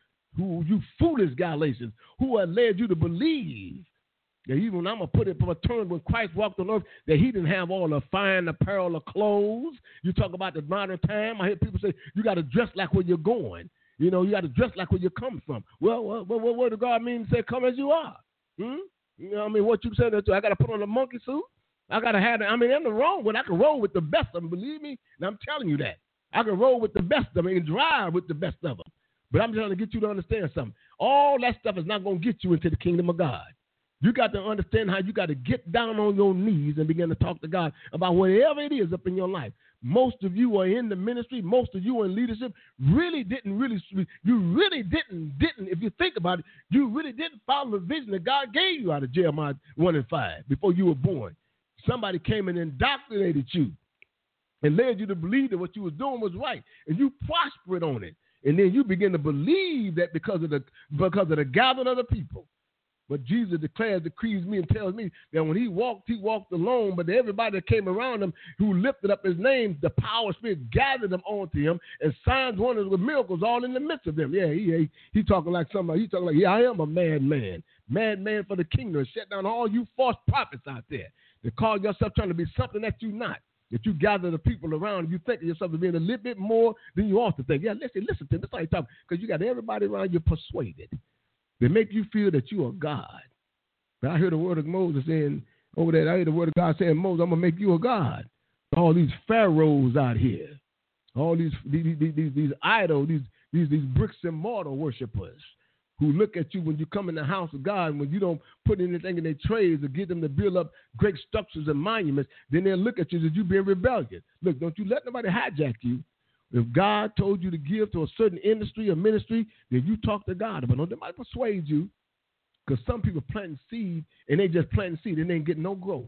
who you foolish Galatians, who had led you to believe. That even I'm going to put it from a term when Christ walked on earth, that he didn't have all the fine apparel or clothes. You talk about the modern time. I hear people say, you got to dress like where you're going. You know, you got to dress like where you're coming from. Well, what, what, what does God mean to say, come as you are? Hmm? You know what I mean? What you said, I got to put on a monkey suit? I got to have it. I mean, I'm the wrong one. I can roll with the best of them, believe me. And I'm telling you that. I can roll with the best of them and drive with the best of them. But I'm trying to get you to understand something. All that stuff is not going to get you into the kingdom of God. You got to understand how you got to get down on your knees and begin to talk to God about whatever it is up in your life. Most of you are in the ministry. Most of you are in leadership. Really didn't really, you really didn't, didn't, if you think about it, you really didn't follow the vision that God gave you out of Jeremiah one and five before you were born. Somebody came and indoctrinated you and led you to believe that what you were doing was right, and you prospered on it. And then you begin to believe that because of the because of the gathering of the people. But Jesus declares, decrees me, and tells me that when he walked, he walked alone, but everybody that came around him who lifted up his name, the power of spirit gathered them onto him, and signs, wonders, with miracles all in the midst of them. Yeah, he he, he talking like somebody, he talking like, yeah, I am a madman, madman for the kingdom. Shut down all you false prophets out there that call yourself trying to be something that you're not. That you gather the people around and you think of yourself as being a little bit more than you ought to think. Yeah, listen, listen to me. That's how you talk. Because you got everybody around you persuaded. They make you feel that you are God. But I heard the word of Moses saying over there, I heard the word of God saying, Moses, I'm going to make you a God. All these pharaohs out here, all these these, these, these, these idols, these, these, these bricks and mortar worshipers who look at you when you come in the house of God, and when you don't put anything in their trades to get them to build up great structures and monuments, then they'll look at you as you being rebellious. Look, don't you let nobody hijack you. If God told you to give to a certain industry or ministry, then you talk to God about it. Don't nobody persuade you, because some people planting seed, and they just planting seed, and they ain't getting no growth.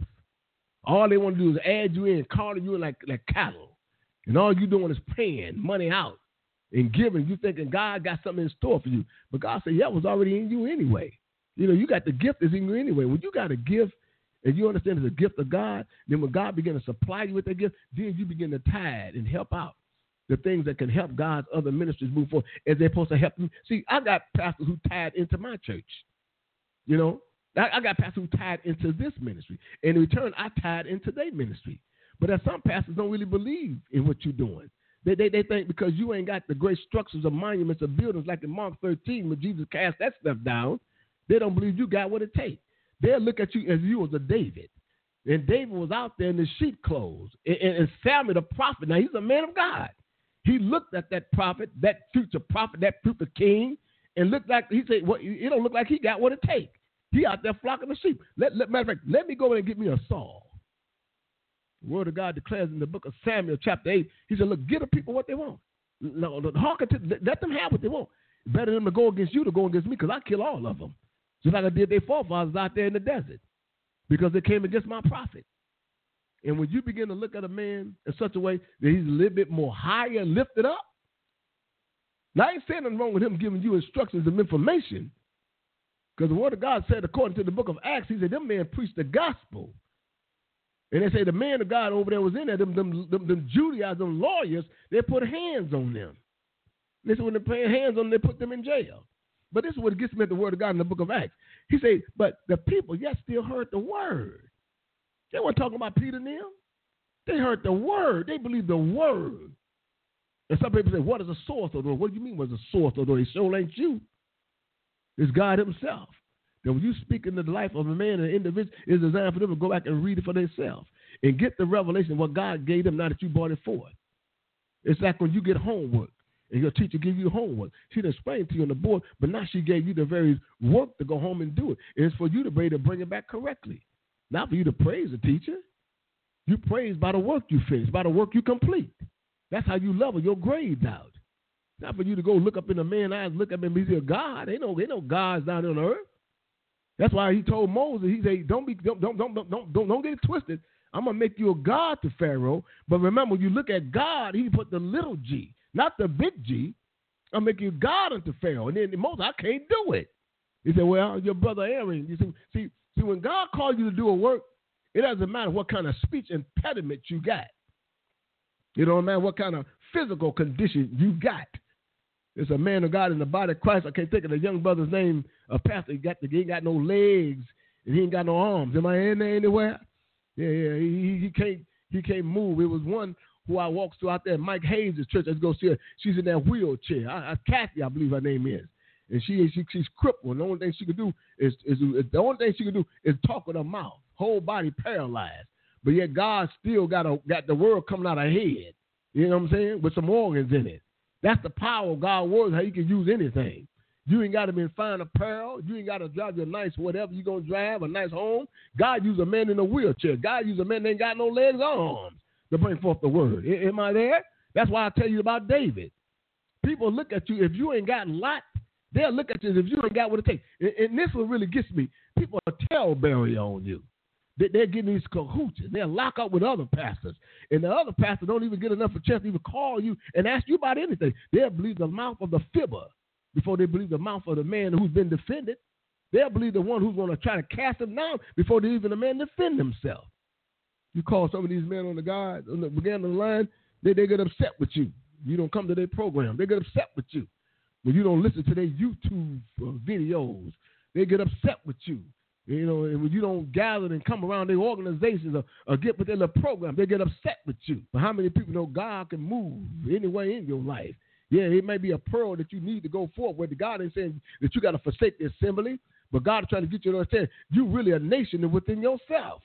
All they want to do is add you in, calling you in like, like cattle, and all you doing is paying money out and giving. You thinking God got something in store for you, but God said, yeah, it was already in you anyway. You know, you got the gift is in you anyway. When you got a gift, and you understand it's a gift of God, then when God begin to supply you with that gift, then you begin to tithe and help out the things that can help God's other ministries move forward as they're supposed to help them. See, I got pastors who tied into my church. You know, I, I got pastors who tied into this ministry. In return, I tied into their ministry. But there's some pastors don't really believe in what you're doing. They, they they think because you ain't got the great structures of monuments or buildings like in Mark thirteen when Jesus cast that stuff down, they don't believe you got what it takes. They'll look at you as you was a David. And David was out there in the sheep clothes. And, and, and Samuel the prophet, now he's a man of God. He looked at that prophet, that future prophet, that future king, and looked like, he said, well, it don't look like he got what it takes. He out there flocking the sheep. Let, let, matter of fact, let me go in and get me a Saul. The word of God declares in the book of Samuel, chapter eight, he said, look, give the people what they want. No, hearken to, let them have what they want. It's better than to go against you to go against me, because I kill all of them. Just like I did their forefathers out there in the desert, because they came against my prophet. And when you begin to look at a man in such a way that he's a little bit more higher lifted up, now I ain't saying nothing wrong with him giving you instructions and information, because the word of God said, according to the book of Acts, he said, them men preached the gospel. And they say the man of God over there was in there, them, them, them, them Judaizers, them lawyers, they put hands on them. This is when they put hands on them, they put them in jail. But this is what gets me at the word of God in the book of Acts. He said, but the people yet still heard the word. They weren't talking about Peter and them. They heard the word. They believed the word. And some people say, what is the source of the word? What do you mean what's the source of the word? It sure ain't you. It's God himself. That when you speak into the life of a man and an individual, it's designed for them to go back and read it for themselves and get the revelation of what God gave them now that you brought it forth. It's like when you get homework and your teacher gives you homework. She didn't explain it to you on the board, but now she gave you the very work to go home and do it. It's for you to be able to bring it back correctly. Not for you to praise the teacher. You praise by the work you finish, by the work you complete. That's how you level your grades out. Not for you to go look up in the man's eyes, look up and be a God. Ain't no, ain't no gods down on earth. That's why he told Moses, he said, don't be, don't, don't, don't, don't, don't, don't get it twisted. I'm gonna make you a God to Pharaoh. But remember, when you look at God, he put the little G, not the big G. I'm making you God unto Pharaoh. And then Moses, I can't do it. He said, well, your brother Aaron. You see, see, see, when God calls you to do a work, it doesn't matter what kind of speech impediment you got. It don't matter what kind of physical condition you got. There's a man of God in the body of Christ. I can't think of the young brother's name. A pastor. He got the, he ain't got no legs and he ain't got no arms. Am I in there anywhere? Yeah, yeah. He, he can't he can't move. It was one who I walked through out there, Mike Hayes' church. Let's go see her. She's in that wheelchair. I, I, Kathy, I believe her name is, and she, she she's crippled. And the only thing she could do is, is the only thing she could do is talk with her mouth. Whole body paralyzed. But yet God still got a, got the word coming out of her head. You know what I'm saying? With some organs in it. That's the power of God's word, how you can use anything. You ain't got to be in fine apparel. You ain't got to drive your nice whatever you're going to drive, a nice home. God used a man in a wheelchair. God used a man that ain't got no legs or arms to bring forth the word. Am I there? That's why I tell you about David. People look at you. If you ain't got a lot, they'll look at you if you ain't got what it takes. And this one really gets me. People are taleberry on you. They're getting these cahoots. They'll lock up with other pastors. And the other pastor don't even get enough of a chance to even call you and ask you about anything. They'll believe the mouth of the fibber before they believe the mouth of the man who's been defended. They'll believe the one who's going to try to cast them down before they even the man defend himself. You call some of these men on the guard, on the beginning of the line, they, they get upset with you. You don't come to their program. They get upset with you. When you don't listen to their YouTube uh, videos, they get upset with you. You know, and when you don't gather and come around their organizations or, or get with their little program, they get upset with you. But how many people know God can move anywhere in your life? Yeah, it may be a pearl that you need to go forward with. God ain't saying that you got to forsake the assembly, but God is trying to get you to understand you really a nation within yourself.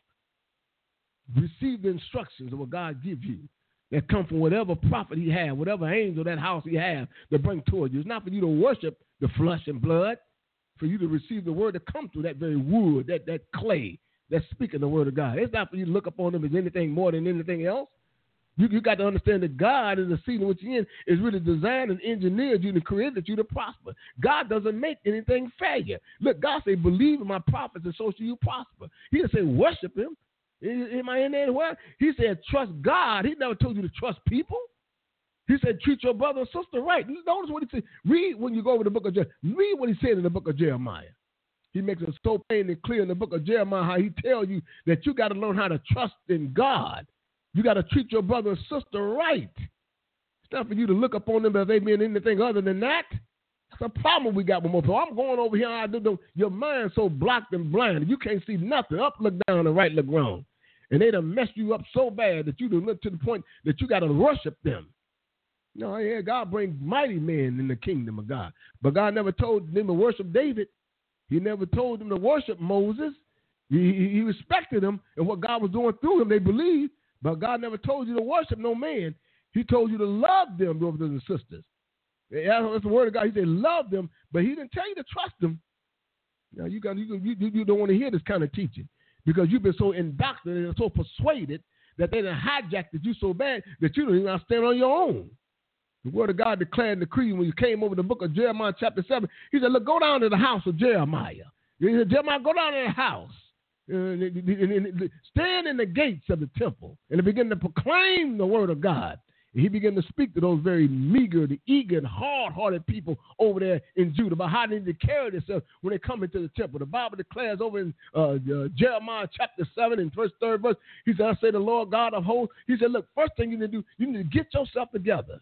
Receive the instructions of what God gives you that come from whatever prophet he has, whatever angel that house he has to bring toward you. It's not for you to worship the flesh and blood. For you to receive the word that comes through that very wood, that, that clay that's speaking the word of God. It's not for you to look upon them as anything more than anything else. You, you got to understand that God in the season which you're in is really designed and engineered you and created you to prosper. God doesn't make anything failure. Look, God said, believe in my prophets and so shall you prosper. He didn't say worship him. Am I in there anywhere? He said trust God. He never told you to trust people. He said, treat your brother and sister right. Notice what he said. Read when you go over the book of Jeremiah. Read what he said in the book of Jeremiah. He makes it so plain and clear in the book of Jeremiah how he tells you that you got to learn how to trust in God. You got to treat your brother and sister right. It's not for you to look upon them as they being anything other than that. That's a problem we got with more people. I'm going over here. I do know your mind's so blocked and blind. You can't see nothing. Up, look down, and right, look wrong. And they done messed you up so bad that you done look to the point that you got to worship them. No, yeah, God brings mighty men in the kingdom of God. But God never told them to worship David. He never told them to worship Moses. He, he, he respected him and what God was doing through him, they believed. But God never told you to worship no man. He told you to love them, brothers and sisters. That's the word of God. He said love them, but he didn't tell you to trust them. Now, you, got, you, you, you don't want to hear this kind of teaching because you've been so indoctrinated and so persuaded that they done hijacked you so bad that you don't even stand on your own. The word of God declared and decreed when you came over the book of Jeremiah chapter seven. He said, look, go down to the house of Jeremiah. He said, Jeremiah, go down to the house. Uh, stand in the gates of the temple and begin to proclaim the word of God. And he began to speak to those very meager, the eager, and hard-hearted people over there in Judah about how they need to carry themselves when they come into the temple. The Bible declares over in uh, uh, Jeremiah chapter seven and verse third verse, he said, I say the Lord God of hosts. He said, look, first thing you need to do, you need to get yourself together.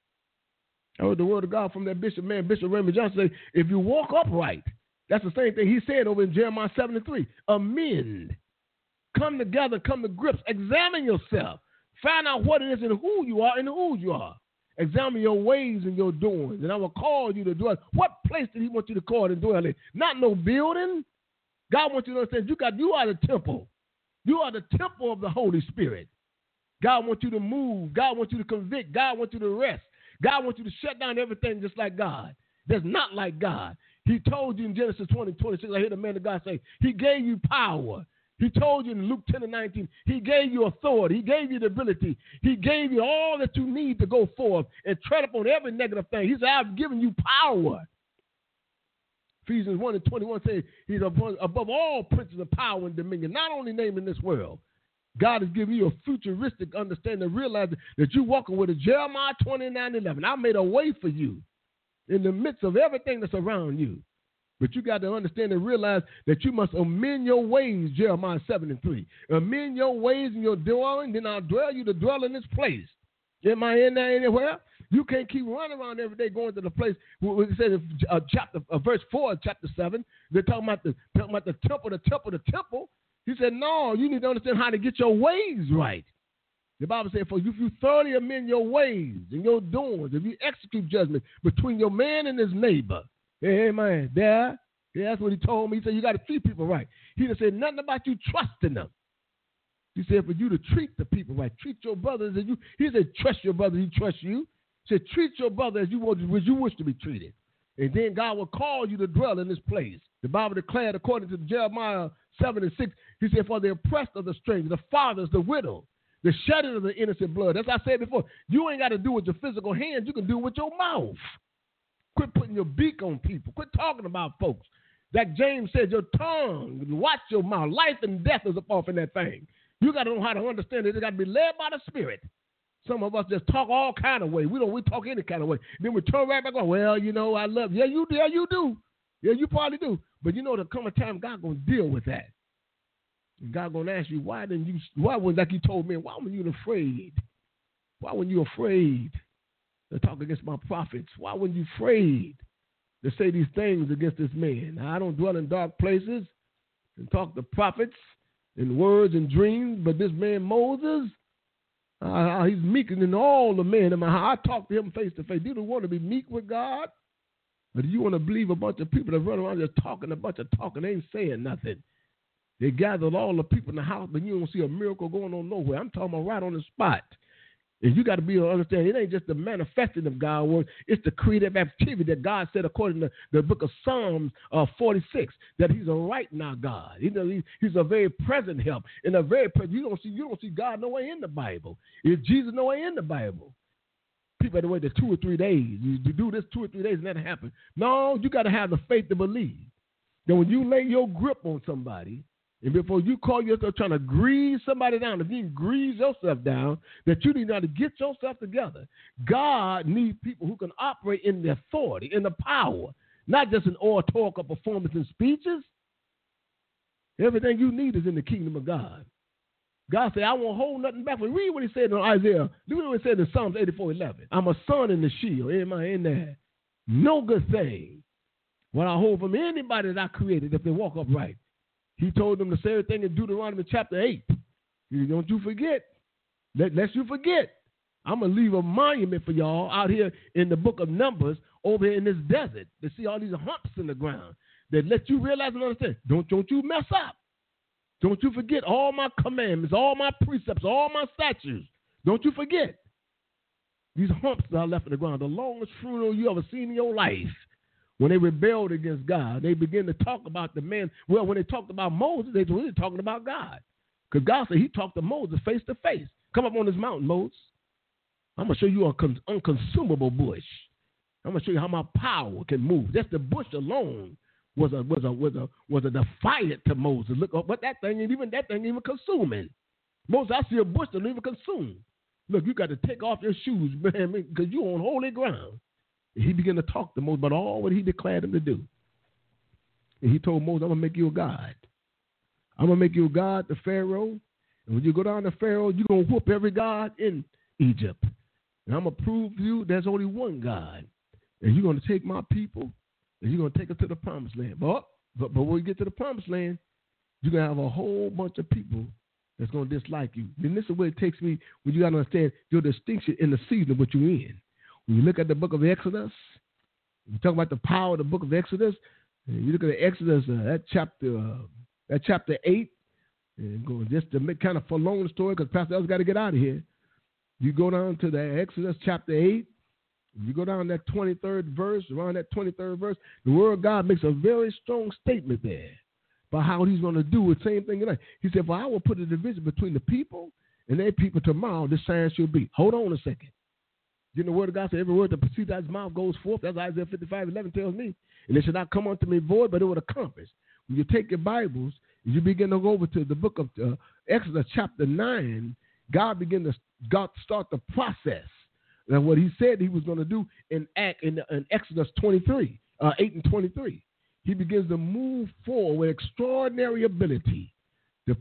I heard the word of God from that bishop man, Bishop Raymond Johnson, say, if you walk upright, that's the same thing he said over in Jeremiah seven and three. Amend. Come together, come to grips. Examine yourself. Find out what it is and who you are and who you are. Examine your ways and your doings, and I will call you to dwell. What place did he want you to call and dwell in? Not no building. God wants you to understand you got you are the temple. You are the temple of the Holy Spirit. God wants you to move. God wants you to convict. God wants you to rest. God wants you to shut down everything just like God. That's not like God. He told you in Genesis twenty, twenty-six, I hear the man of God say, he gave you power. He told you in Luke ten and nineteen, he gave you authority. He gave you the ability. He gave you all that you need to go forth and tread upon every negative thing. He said, I've given you power. Ephesians one and twenty-one says he's above, above all princes of power and dominion, not only named in this world. God has given you a futuristic understanding, realizing that you're walking with a Jeremiah twenty-nine eleven. I made a way for you in the midst of everything that's around you. But you got to understand and realize that you must amend your ways, Jeremiah seven and three. Amend your ways in your dwelling, then I'll dwell you to dwell in this place. Am I in there anywhere? You can't keep running around every day going to the place. It says in uh, chapter, uh, verse four of chapter seven, they're talking about, the, talking about the temple, the temple, the temple. He said, no, you need to understand how to get your ways right. The Bible said, for if you thoroughly amend your ways and your doings, if you execute judgment between your man and his neighbor, amen, there, yeah, that's what he told me. He said, you got to treat people right. He didn't say nothing about you trusting them. He said, for you to treat the people right, treat your brothers as you, he said, trust your brother, he trusts you. He said, treat your brother as you, want, as you wish to be treated. And then God will call you to dwell in this place. The Bible declared, according to Jeremiah seven and six, he said, for the oppressed of the stranger, the fathers, the widow, the shedding of the innocent blood. As I said before, you ain't got to do it with your physical hands. You can do it with your mouth. Quit putting your beak on people. Quit talking about folks. Like James said, your tongue, watch your mouth. Life and death is up off in that thing. You got to know how to understand it. It got to be led by the Spirit. Some of us just talk all kind of way. We don't. We talk any kind of way. Then we turn right back on. Well, you know, I love you. Yeah, you do. Yeah, you do. Yeah, you probably do. But you know, there'll come a time God gonna deal with that. And God gonna ask you, why didn't you? Why was like you told me? Why were you afraid? Why were you afraid to talk against my prophets? Why were you afraid to say these things against this man? Now, I don't dwell in dark places and talk to prophets in words and dreams, but this man Moses. Uh, he's meeker than all the men in my house. I talk to him face to face. Do you want to be meek with God? Or do you want to believe a bunch of people that run around just talking a bunch of talking? They ain't saying nothing. They gathered all the people in the house, but you don't see a miracle going on nowhere. I'm talking about right on the spot. And you got to be able to understand it ain't just the manifesting of God's word, it's the creative activity that God said according to the book of Psalms uh, forty-six, that he's a right now God. He, he's a very present help. And a very present, you don't see you don't see God nowhere in the Bible. Is Jesus nowhere in the Bible? People had to wait the two or three days. You do this two or three days and that happen. No, you got to have the faith to believe that when you lay your grip on somebody, and before you call yourself trying to grease somebody down, if you can grease yourself down, that you need to get yourself together. God needs people who can operate in the authority, in the power, not just in oratorical performance and speeches. Everything you need is in the kingdom of God. God said, I won't hold nothing back. Read what he said in Isaiah. Look what he said in Psalms eighty-four eleven. I'm a son in the shield. Am I in there? No good thing will I hold from anybody that I created if they walk upright. He told them the same thing in Deuteronomy chapter eight. Don't you forget. Let, lest you forget. I'm going to leave a monument for y'all out here in the book of Numbers over here in this desert to see all these humps in the ground that let you realize and understand. Don't, don't you mess up. Don't you forget all my commandments, all my precepts, all my statutes. Don't you forget. These humps that are left in the ground, the longest funeral you ever seen in your life. When they rebelled against God, they began to talk about the man. Well, when they talked about Moses, they were really talking about God. Because God said he talked to Moses face to face. Come up on this mountain, Moses. I'm going to show you an unconsumable bush. I'm going to show you how my power can move. Just the bush alone was a was a was a was a defiant to Moses. Look, but that thing ain't even that thing ain't even consuming. Moses, I see a bush that don't even consume. Look, you got to take off your shoes, man, because you're on holy ground. He began to talk to Moses about all what he declared him to do. And he told Moses, I'm going to make you a God. I'm going to make you a God to Pharaoh. And when you go down to Pharaoh, you're going to whoop every God in Egypt. And I'm going to prove to you there's only one God. And you're going to take my people, and you're going to take us to the promised land. But, but, but when you get to the promised land, you're going to have a whole bunch of people that's going to dislike you. And this is where it takes me, when you got to understand your distinction in the season of what you're in. When you look at the book of Exodus, you talk about the power of the book of Exodus. And you look at the Exodus, uh, that chapter, uh, that chapter eight, and go just to make kind of prolong the story because Pastor Ellis got to get out of here. You go down to the Exodus chapter eight. You go down that twenty-third verse, around that twenty-third verse, the Word of God makes a very strong statement there about how He's going to do the same thing tonight. He said, "For I will put a division between the people and their people tomorrow. This sign shall be." Hold on a second. You know, the Word of God said, "Every word that proceeds out of His mouth goes forth." That's Isaiah fifty-five eleven tells me. "And it shall not come unto me void, but it will accomplish." When you take your Bibles, you begin to go over to the book of uh, Exodus chapter nine. God began to God start the process. And what He said He was going to do in Act in, in Exodus twenty-three, uh, eight and twenty-three, He begins to move forward with extraordinary ability to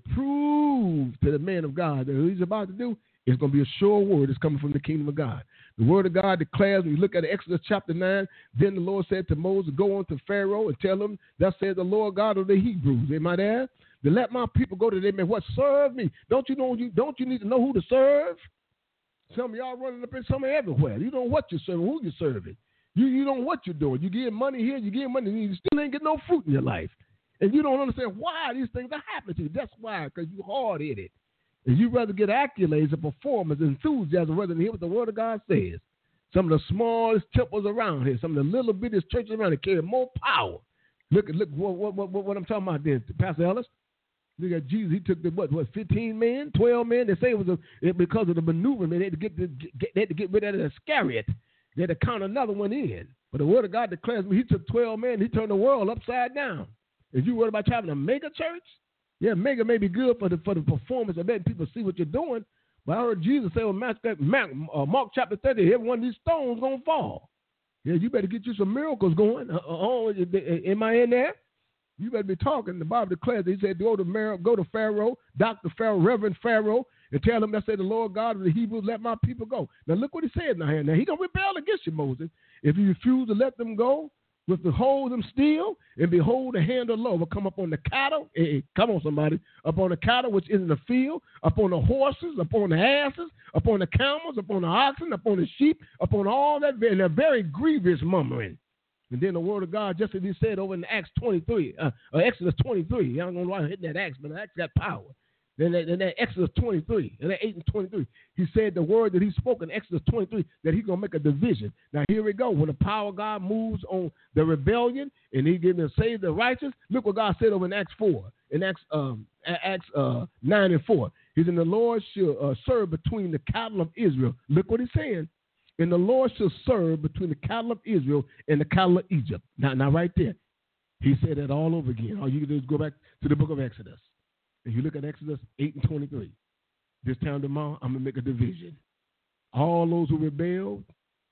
prove to the man of God that what He's about to do is going to be a sure word that's coming from the kingdom of God. The Word of God declares, when you look at Exodus chapter nine, then the Lord said to Moses, "Go on to Pharaoh and tell him, thus said the Lord God of the Hebrews." Am I there? To let my people go to them and what serve me. Don't you know? You don't you need to know who to serve? Some of y'all running up in some everywhere. You know what you're serving, who you're serving. You you know what you're doing. You give money here, you give money, and you still ain't get no fruit in your life. And you don't understand why these things are happening to you. That's why, because you're hard-headed. And you rather get accolades and performance, enthusiasm, rather than hear what the Word of God says. Some of the smallest temples around here, some of the little bittiest churches around here carry more power. Look at look what what what, what I'm talking about then, Pastor Ellis. Look at Jesus. He took the what what fifteen men, twelve men. They say it was a, it, because of the maneuver. Man, they had to get, the, get they had to get rid of the Iscariot. They had to count another one in. But the Word of God declares me. He took twelve men. He turned the world upside down. If you worried about having a mega church, yeah, mega may be good for the for the performance of letting people see what you're doing. But I heard Jesus say on Mark, uh, Mark chapter thirty, every one of these stones gonna fall. Yeah, you better get you some miracles going. Uh, oh, am I in there? You better be talking. The Bible declares, He said, go to Mar- go to Pharaoh, Doctor Pharaoh, Reverend Pharaoh, and tell him that said the Lord God of the Hebrews, let my people go. Now look what He said now here. Now He gonna rebel against you, Moses. If you refuse to let them go, with the hold them still, and behold, the hand of the Lord will come upon the cattle. Hey, come on, somebody. Upon the cattle which is in the field, upon the horses, upon the asses, upon the camels, upon the oxen, upon the sheep, upon all that, and a very grievous murmuring. And then the Word of God, just as He said over in Acts twenty-three, uh, uh, Exodus twenty-three. I don't know why I'm hitting that Acts, but Acts got power. Then that, then that Exodus twenty-three, and that eight and twenty-three, He said the word that He spoke in Exodus twenty-three, that He's going to make a division. Now here we go. When the power of God moves on the rebellion, and He going to save the righteous, look what God said over in Acts four, in Acts um, Acts uh, nine and four. He's in the Lord shall uh, serve between the cattle of Israel. Look what He's saying. And the Lord shall serve between the cattle of Israel and the cattle of Egypt. Now, now right there, He said that all over again. All you can do is go back to the book of Exodus. If you look at Exodus eight and twenty-three, this time tomorrow, I'm going to make a division. All those who rebelled,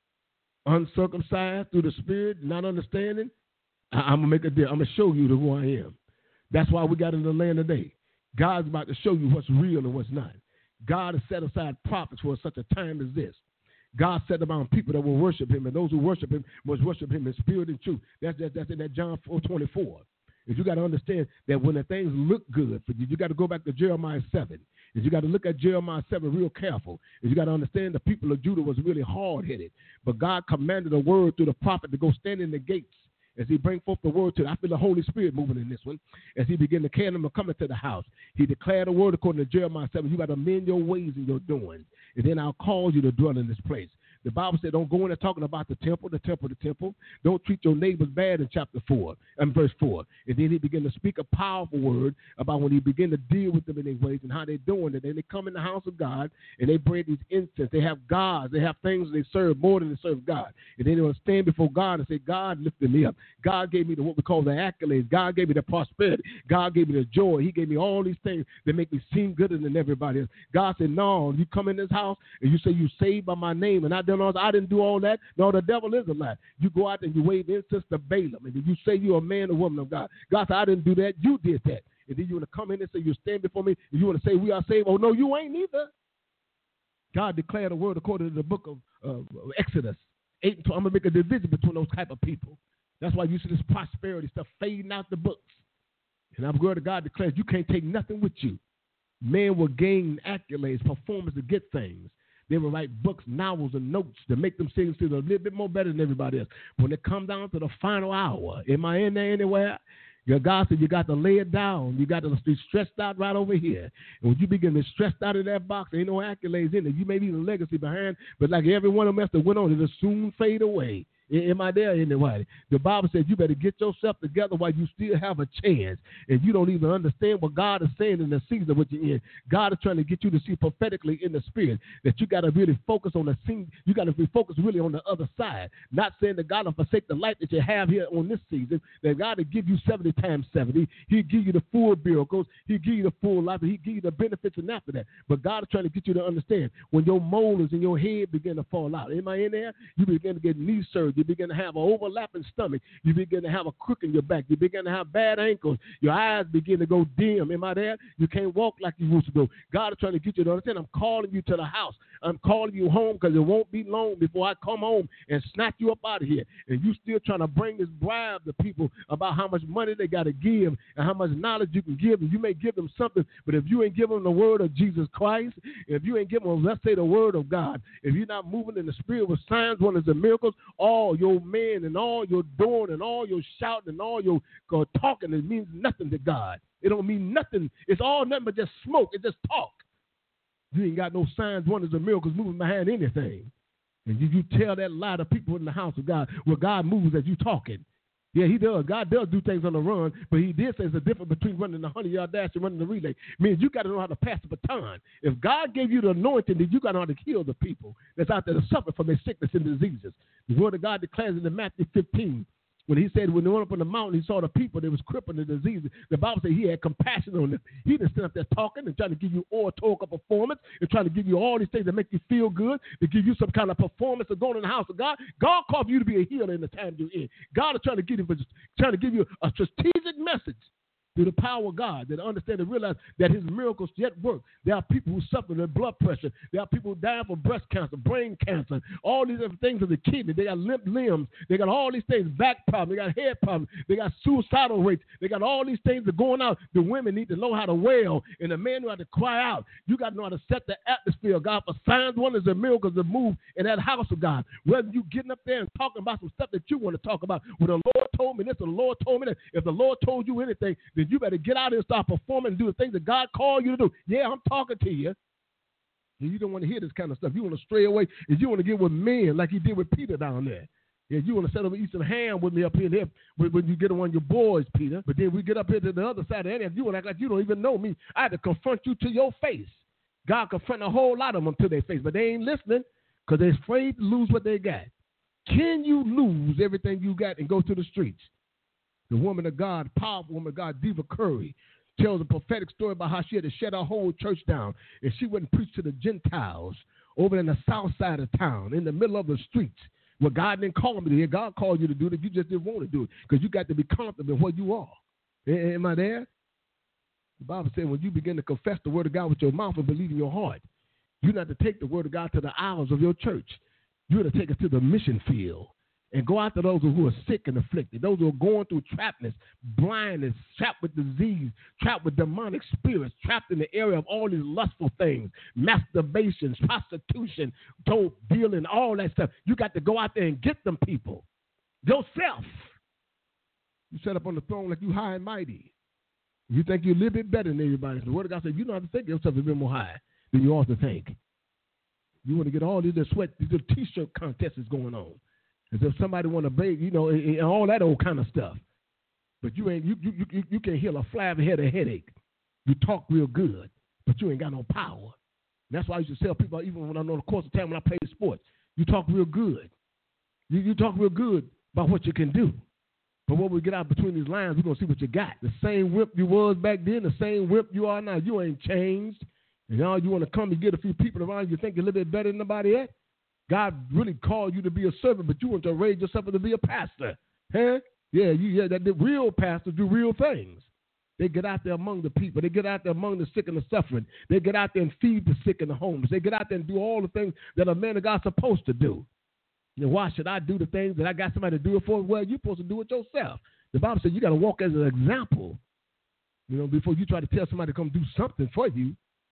uncircumcised through the Spirit, not understanding, I, I'm going to make a deal. I'm going to show you who I am. That's why we got in the land today. God's about to show you what's real and what's not. God has set aside prophets for such a time as this. God set among people that will worship Him, and those who worship Him must worship Him in spirit and truth. That's that's, that's in that John four twenty-four. If you got to understand that when the things look good for you, you got to go back to Jeremiah seven. If you got to look at Jeremiah seven real careful. If you got to understand the people of Judah was really hard-headed, but God commanded a word through the prophet to go stand in the gates. As He bring forth the word to, I feel the Holy Spirit moving in this one. As He began to carry them to come into the house, He declared a word according to Jeremiah seven. You got to amend your ways and your doings, and then I'll cause you to dwell in this place. The Bible said, don't go in there talking about the temple, the temple, the temple. Don't treat your neighbors bad in chapter four, and verse four. And then He began to speak a powerful word about when He began to deal with them in their ways and how they're doing it. And they come in the house of God, and they bring these incense. They have gods. They have things they serve more than they serve God. And then they will stand before God and say, God lifted me up. God gave me the, what we call the accolades. God gave me the prosperity. God gave me the joy. He gave me all these things that make me seem gooder than everybody else. God said, no, you come in this house, and you say you saved by my name, and I done all, I didn't do all that. No, the devil is a lie. You go out and you wave incense to Balaam, and you say you're a man or woman of God. God said, I didn't do that. You did that. And then you want to come in and say you stand before me, and you want to say we are saved. Oh, no, you ain't neither. God declared a word according to the book of uh, Exodus. Eight and two, I'm going to make a division between those type of people. That's why you see this prosperity stuff fading out the books. And I'm going to God declares you can't take nothing with you. Man will gain accolades, performance to get things. They will write books, novels, and notes to make them seem a little bit more better than everybody else. When it comes down to the final hour, am I in there anywhere? Your God said you got to lay it down. You got to be stressed out right over here. And when you begin to stress out of that box, there ain't no accolades in it. You may leave a legacy behind, but like every one of them else that went on, it'll soon fade away. Am I there anyway? The Bible says you better get yourself together while you still have a chance. And you don't even understand what God is saying in the season which you're in. God is trying to get you to see prophetically in the spirit that you got to really focus on the scene. You got to be focused really on the other side. Not saying that God will forsake the life that you have here on this season. That God will give you seventy times seventy. He'll give you the full miracles. He'll give you the full life. And he'll give you the benefits and after that. But God is trying to get you to understand when your molars in your head begin to fall out. Am I in there? You begin to get knee surgery. You begin to have an overlapping stomach. You begin to have a crook in your back. You begin to have bad ankles. Your eyes begin to go dim. Am I there? You can't walk like you used to go. God is trying to get you to understand. I'm calling you to the house. I'm calling you home because it won't be long before I come home and snatch you up out of here. And you still trying to bring this bribe to people about how much money they got to give and how much knowledge you can give them. You may give them something, but if you ain't giving them the word of Jesus Christ, if you ain't giving them, let's say, the word of God, if you're not moving in the spirit with signs, wonders, and miracles, all your men and all your doing and all your shouting and all your uh, talking, it means nothing to God. It don't mean nothing. It's all nothing but just smoke. It's just talk. You ain't got no signs, wonders, and miracles moving behind anything. And you, you tell that lie to people in the house of God where God moves as you talking. Yeah, he does. God does do things on the run, but he did say there's a difference between running the hundred-yard dash and running the relay. It means you got to know how to pass the baton. If God gave you the anointing, then you got to know how to heal the people that's out there to suffer from their sickness and diseases. The word of God declares in Matthew fifteen, when he said when they went up on the mountain, he saw the people that was crippled and diseases. The Bible said he had compassion on them. He didn't stand up there talking and trying to give you oratorical performance and trying to give you all these things that make you feel good, to give you some kind of performance of going in the house of God. God called you to be a healer in the time you're in. God is trying to give you, trying to give you a strategic message through the power of God, that understand and realize that his miracles yet work. There are people who suffer with blood pressure. There are people who die from breast cancer, brain cancer, all these other things of the kidney. They got limp limbs. They got all these things, back problems. They got head problems. They got suicidal rates. They got all these things that are going out. The women need to know how to wail, and the men know how to cry out. You got to know how to set the atmosphere of God for signs, wonders, and miracles to move in that house of God. Whether you getting up there and talking about some stuff that you want to talk about, well, the Lord told me this, or the Lord told me that. If the Lord told you anything, then you better get out and start performing and do the things that God called you to do. Yeah, I'm talking to you. And you don't want to hear this kind of stuff. You want to stray away, and you want to get with men like he did with Peter down there. Yeah, you want to set up and eat some ham with me up here, there when you get on your boys, Peter. But then we get up here to the other side of that, and you want to act like you don't even know me. I had to confront you to your face. God confronted a whole lot of them to their face, but they ain't listening because they're afraid to lose what they got. Can you lose everything you got and go to the streets? The woman of God, powerful woman of God, Diva Curry, tells a prophetic story about how she had to shut her whole church down, and she wouldn't preach to the Gentiles over in the south side of town, in the middle of the streets, where God didn't call me to hear. God called you to do it. You just didn't want to do it because you got to be comfortable in where you are. Am I there? The Bible said when you begin to confess the word of God with your mouth and believe in your heart, you're not to take the word of God to the aisles of your church. You're to take it to the mission field. And go after those who are sick and afflicted, those who are going through trapness, blindness, trapped with disease, trapped with demonic spirits, trapped in the area of all these lustful things, masturbations, prostitution, dope dealing, all that stuff. You got to go out there and get them people. Yourself. You set up on the throne like you high and mighty. You think you're a little bit better than everybody. The word of God says you don't have to think yourself a bit more high than you ought to think. You want to get all these sweat, these little t-shirt contests going on. As if somebody want to bake, you know, and, and all that old kind of stuff. But you ain't you you you, you can heal a flabby head of headache. You talk real good, but you ain't got no power. And that's why I used to tell people, even when I'm on the course of time when I play sports, you talk real good. You you talk real good about what you can do. But when we get out between these lines, we're gonna see what you got. The same whip you was back then, the same whip you are now. You ain't changed. And now you want to come and get a few people around you think you're a little bit better than nobody else. God really called you to be a servant, but you want to raise yourself up to be a pastor. Huh? Yeah, you, yeah, that the real pastors do real things. They get out there among the people. They get out there among the sick and the suffering. They get out there and feed the sick and the homeless. They get out there and do all the things that a man of God's supposed to do. And why should I do the things that I got somebody to do it for? Well, you're supposed to do it yourself. The Bible says you got to walk as an example, you know, before you try to tell somebody to come do something for you.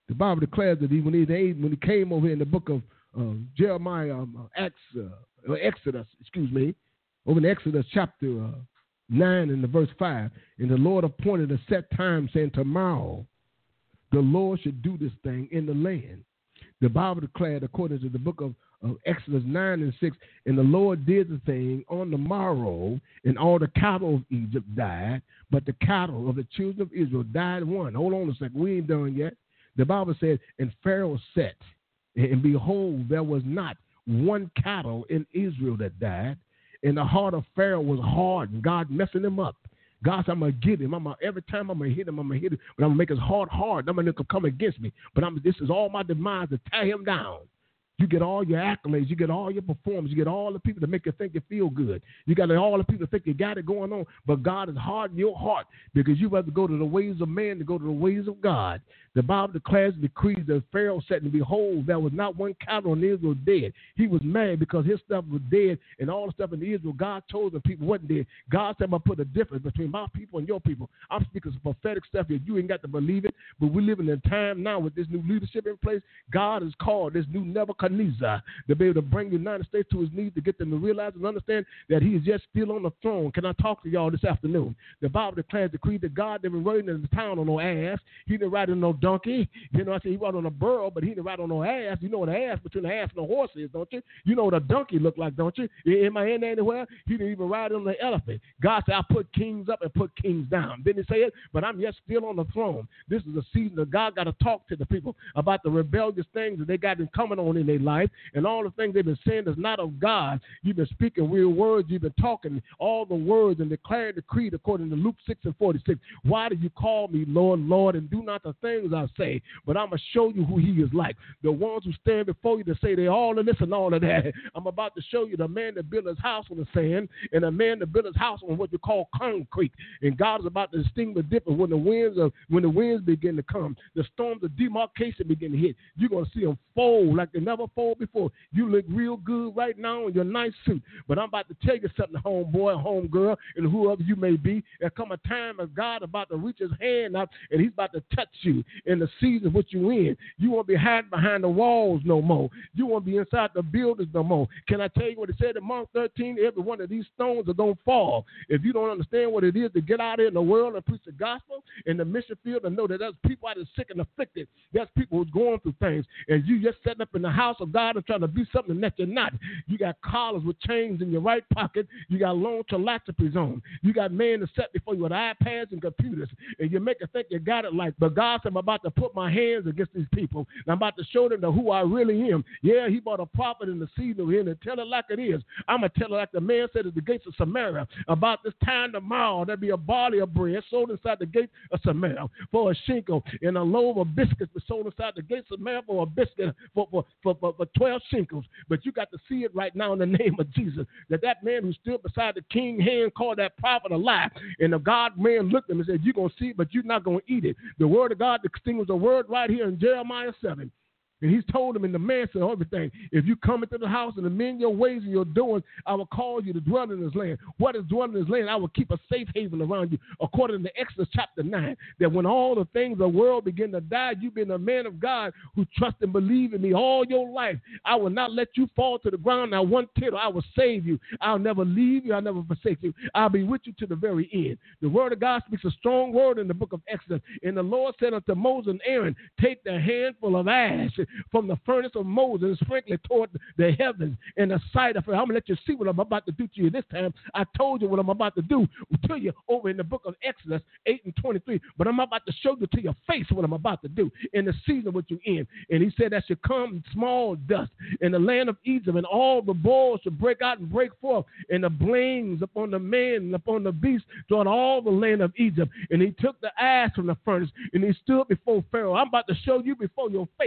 The Bible declares that he, when, he, when he came over in the book of uh, Jeremiah, um, Acts, uh, or Exodus, excuse me, over in Exodus chapter uh, nine and the verse five, and the Lord appointed a set time, saying, tomorrow the Lord should do this thing in the land. The Bible declared, according to the book of, of Exodus nine and six, and the Lord did the thing on the morrow, and all the cattle of Egypt died, but the cattle of the children of Israel died one. Hold on a second, we ain't done yet. The Bible said, and Pharaoh said, and behold, there was not one cattle in Israel that died, and the heart of Pharaoh was hard, and God messing him up. God said, I'm going to get him. I'm gonna, every time I'm going to hit him, I'm going to hit him, but I'm going to make his heart hard. I'm going to come against me. But I'm, this is all my demise to tear him down. You get all your accolades. You get all your performance. You get all the people that make you think you feel good. You got all the people that think you got it going on. But God has hardened your heart because you have to go to the ways of man to go to the ways of God. The Bible declares and decrees that Pharaoh said, and behold, there was not one cattle in Israel dead. He was mad because his stuff was dead, and all the stuff in Israel, God told the people wasn't dead. God said, I'm going to put a difference between my people and your people. I'm speaking some prophetic stuff here. You ain't got to believe it, but we're living in a time now with this new leadership in place. God has called this new Nebuchadnezzar to be able to bring the United States to his knees, to get them to realize and understand that he is just still on the throne. Can I talk to y'all this afternoon? The Bible declares, decrees that God didn't ride in the town on no ass. He didn't ride on no donkey. You know, I said he rode on a burro, but he didn't ride on no ass. You know what an ass between the ass and the horse is, don't you? You know what a donkey look like, don't you? Am I in there anywhere? He didn't even ride on the elephant. God said, I put kings up and put kings down. Didn't he say it? But I'm yet still on the throne. This is a season that God got to talk to the people about the rebellious things that they got been coming on in their life, and all the things they've been saying is not of God. You've been speaking real words. You've been talking all the words and declaring the creed according to Luke six and forty-six. Why do you call me Lord, Lord, and do not the things I say? But I'm going to show you who he is like. The ones who stand before you to say they all of this and all of that. I'm about to show you the man that built his house on the sand and a man that built his house on what you call concrete. And God is about to distinguish the difference when the winds of, when the winds begin to come, the storms of demarcation begin to hit. You're going to see them fold like they never fold before. You look real good right now in your nice suit. But I'm about to tell you something, homeboy, homegirl, and whoever you may be. There come a time of God about to reach his hand out, and he's about to touch you in the season which you in. You won't be hiding behind the walls no more. You won't be inside the buildings no more. Can I tell you what it said in Mark thirteen? Every one of these stones are going to fall. If you don't understand what it is to get out there in the world and preach the gospel in the mission field and know that there's people out there sick and afflicted, there's people who's going through things, and you just sitting up in the house of God and trying to be something that you're not. You got collars with chains in your right pocket. You got long philosophies on. You got men that set before you with iPads and computers, and you make it think you got it like, but God said, I'm about to put my hands against these people, and I'm about to show them who I really am. Yeah, he brought a prophet in the season here and tell it like it is. I'm going to tell it like the man said at the gates of Samaria. About this time tomorrow, there'll be a barley of bread sold inside the gate of Samaria for a shekel, and a loaf of biscuits was sold inside the gates of Samaria for a biscuit for, for, for, for, for twelve shekels. But you got to see it right now in the name of Jesus, that that man who stood beside the king hand called that prophet a lie. And the God man looked at him and said, you're going to see it, but you're not going to eat it. The word of God distinguishes the word right here in Jeremiah seven. And he's told him, and the man said everything. If you come into the house and amend your ways and your doings, I will cause you to dwell in this land. What is dwelling in this land? I will keep a safe haven around you, according to Exodus chapter nine. That when all the things of the world begin to die, you've been a man of God who trust and believe in me all your life. I will not let you fall to the ground. Now one tittle, I will save you. I'll never leave you. I'll never forsake you. I'll be with you to the very end. The word of God speaks a strong word in the book of Exodus. And the Lord said unto Moses and Aaron, take the handful of ash from the furnace of Moses and sprinkle it toward the heavens in the sight of her. I'm going to let you see what I'm about to do to you this time. I told you what I'm about to do to you over in the book of Exodus eight and twenty-three, but I'm about to show you to your face what I'm about to do in the season which you're in. And he said that should come small dust in the land of Egypt, and all the boils should break out and break forth, and the blains upon the man and upon the beast throughout all the land of Egypt. And he took the ass from the furnace, and he stood before Pharaoh. I'm about to show you before your face that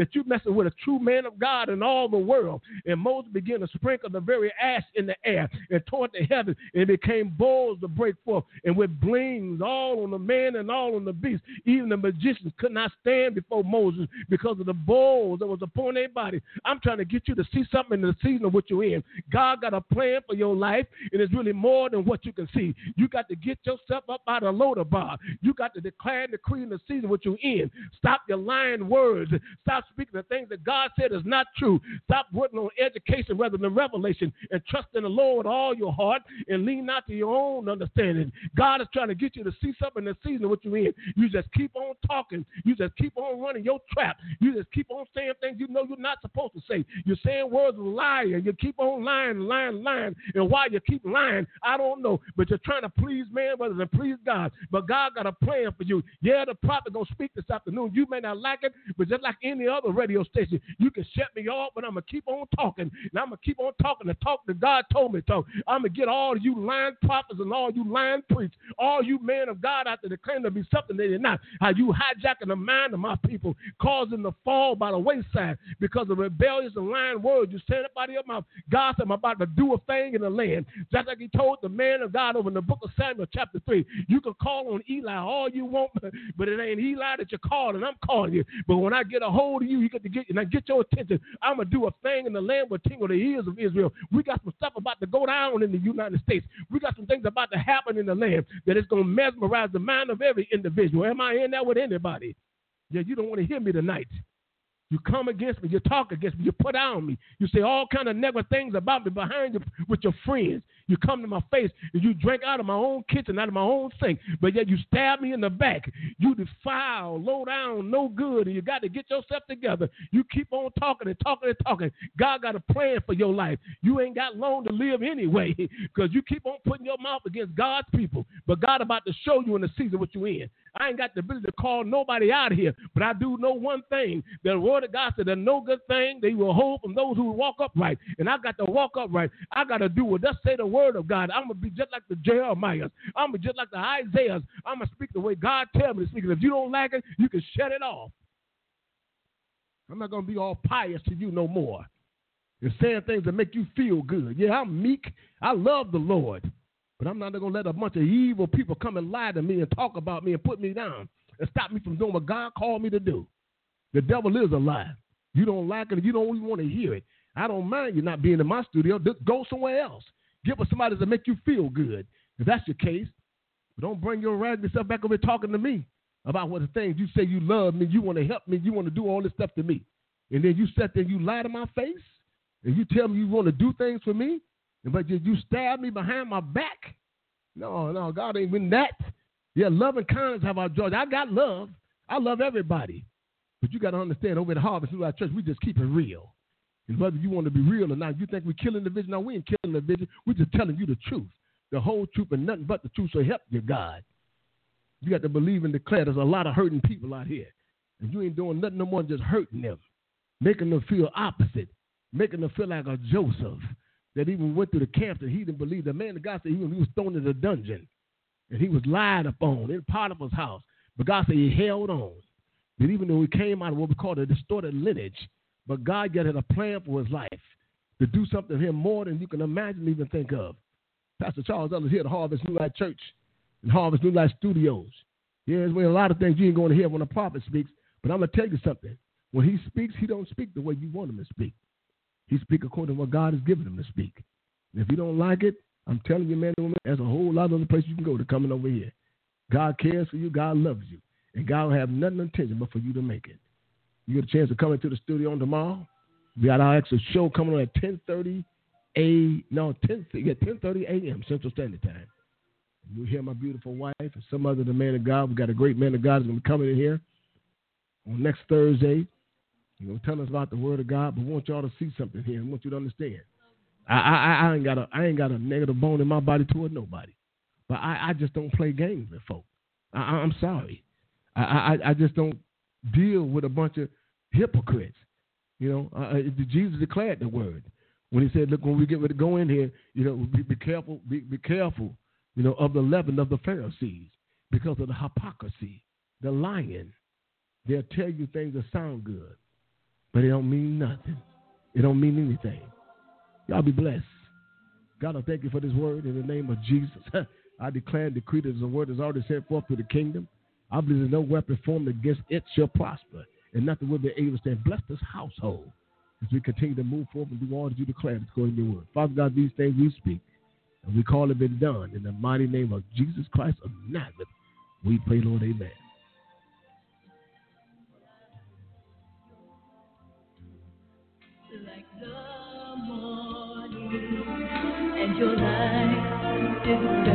that you're messing with a true man of God in all the world. And Moses began to sprinkle the very ash in the air and toward the heaven, and it became bowls to break forth, and with blings all on the man and all on the beast. Even the magicians could not stand before Moses because of the bowls that was upon their body. I'm trying to get you to see something in the season of what you're in. God got a plan for your life, and it's really more than what you can see. You got to get yourself up out of loader bar. You got to declare and decree in the season what you're in. Stop your lying words. Stop speaking the things that God said is not true. Stop working on education rather than revelation, and trust in the Lord with all your heart and lean not to your own understanding. God is trying to get you to see something in the season of what you're in. You just keep on talking. You just keep on running your trap. You just keep on saying things you know you're not supposed to say. You're saying words of liar. You keep on lying, lying, lying. And why you keep lying, I don't know. But you're trying to please man rather than please God. But God got a plan for you. Yeah, the prophet going to speak this afternoon. You may not like it, but just like any other radio station, you can shut me off, but I'm going to keep on talking. And I'm going to keep on talking the talk that God told me to talk. I'm going to get all you lying prophets and all you lying priests, all you men of God out there that claim to be something they did not. How you hijacking the mind of my people, causing them to fall by the wayside because of rebellious and lying words you said up out of your mouth. God said, I'm about to do a thing in the land. Just like he told the man of God over in the book of Samuel chapter three. You can call on Eli all you want, but it ain't Eli that you're calling. I'm calling you. But when I get a hold of you, you get to get, and I get your attention. I'm going to do a thing in the land where tingle the ears of Israel. We got some stuff about to go down in the United States. We got some things about to happen in the land that is going to mesmerize the mind of every individual. Am I in there with anybody? Yeah, you don't want to hear me tonight. You come against me. You talk against me. You put on me. You say all kind of negative things about me behind you with your friends. You come to my face and you drink out of my own kitchen, out of my own sink, but yet you stab me in the back. You defile, low down, no good, and you got to get yourself together. You keep on talking and talking and talking. God got a plan for your life. You ain't got long to live anyway because you keep on putting your mouth against God's people, but God about to show you in the season what you in. I ain't got the ability to call nobody out here, but I do know one thing. The word of God said there's no good thing they will hold from those who walk upright, and I got to walk upright. I got to do what thus say the word of God. I'm going to be just like the Jeremiahs. I'm going to be just like the Isaiahs. I'm going to speak the way God tells me to speak. And if you don't like it, you can shut it off. I'm not going to be all pious to you no more. And saying things that make you feel good. Yeah, I'm meek. I love the Lord. But I'm not going to let a bunch of evil people come and lie to me and talk about me and put me down and stop me from doing what God called me to do. The devil is a lie. You don't like it, and you don't even want to hear it. I don't mind you not being in my studio. Just go somewhere else. Get with somebody to make you feel good. If that's your case, but don't bring your raggedy stuff back over here talking to me about what the things you say you love me, you want to help me, you want to do all this stuff to me. And then you sit there and you lie to my face, and you tell me you want to do things for me, but you, you stab me behind my back. No, no, God ain't been that. Yeah, love and kindness have our joy. I got love. I love everybody. But you got to understand, over at Harvest New Life Church, we just keep it real. And whether you want to be real or not, you think we're killing the vision. No, we ain't killing the vision. We're just telling you the truth, the whole truth and nothing but the truth. So help you, God. You got to believe and declare there's a lot of hurting people out here. And you ain't doing nothing no more than just hurting them, making them feel opposite, making them feel like a Joseph that even went through the camp and he didn't believe. The man of God said he was thrown in the dungeon and he was lied upon in Potiphar's house. But God said he held on. That even though he came out of what we call the distorted lineage, but God got a plan for his life to do something to him more than you can imagine, even think of. Pastor Charles Ellis here at Harvest New Life Church and Harvest New Life Studios. Yeah, there's a lot of things you ain't going to hear when a prophet speaks, but I'm going to tell you something. When he speaks, he don't speak the way you want him to speak. He speaks according to what God has given him to speak. And if you don't like it, I'm telling you, man and woman, there's a whole lot of other places you can go to coming over here. God cares for you. God loves you. And God will have nothing intention but for you to make it. You get a chance to come into the studio on tomorrow. We got our extra show coming on at ten thirty a no ten yeah ten thirty a.m. Central Standard Time. You'll hear my beautiful wife and some other the man of God. We got a great man of God who's going to be coming in here on next Thursday. He's going to tell us about the Word of God, but we want y'all to see something here. I want you to understand. I I, I ain't got a I ain't got a negative bone in my body toward nobody, but I, I just don't play games with folk. I, I'm sorry. I, I, I just don't deal with a bunch of hypocrites. You know, uh, Jesus declared the word when he said, look, when we get ready to go in here, you know, be, be careful, be, be careful, you know, of the leaven of the Pharisees because of the hypocrisy, the lying. They'll tell you things that sound good, but it don't mean nothing. It don't mean anything. Y'all be blessed. God, I thank you for this word in the name of Jesus. I declare and decree that the word is already sent forth to the kingdom. I believe that no weapon formed against it shall prosper, and nothing will be able to stand. Bless this household as we continue to move forward and do all that you declare that's going in your word. Father God, these things we speak, and we call it been done. In the mighty name of Jesus Christ of Nazareth, we pray, Lord, amen. Like the morning, and your light is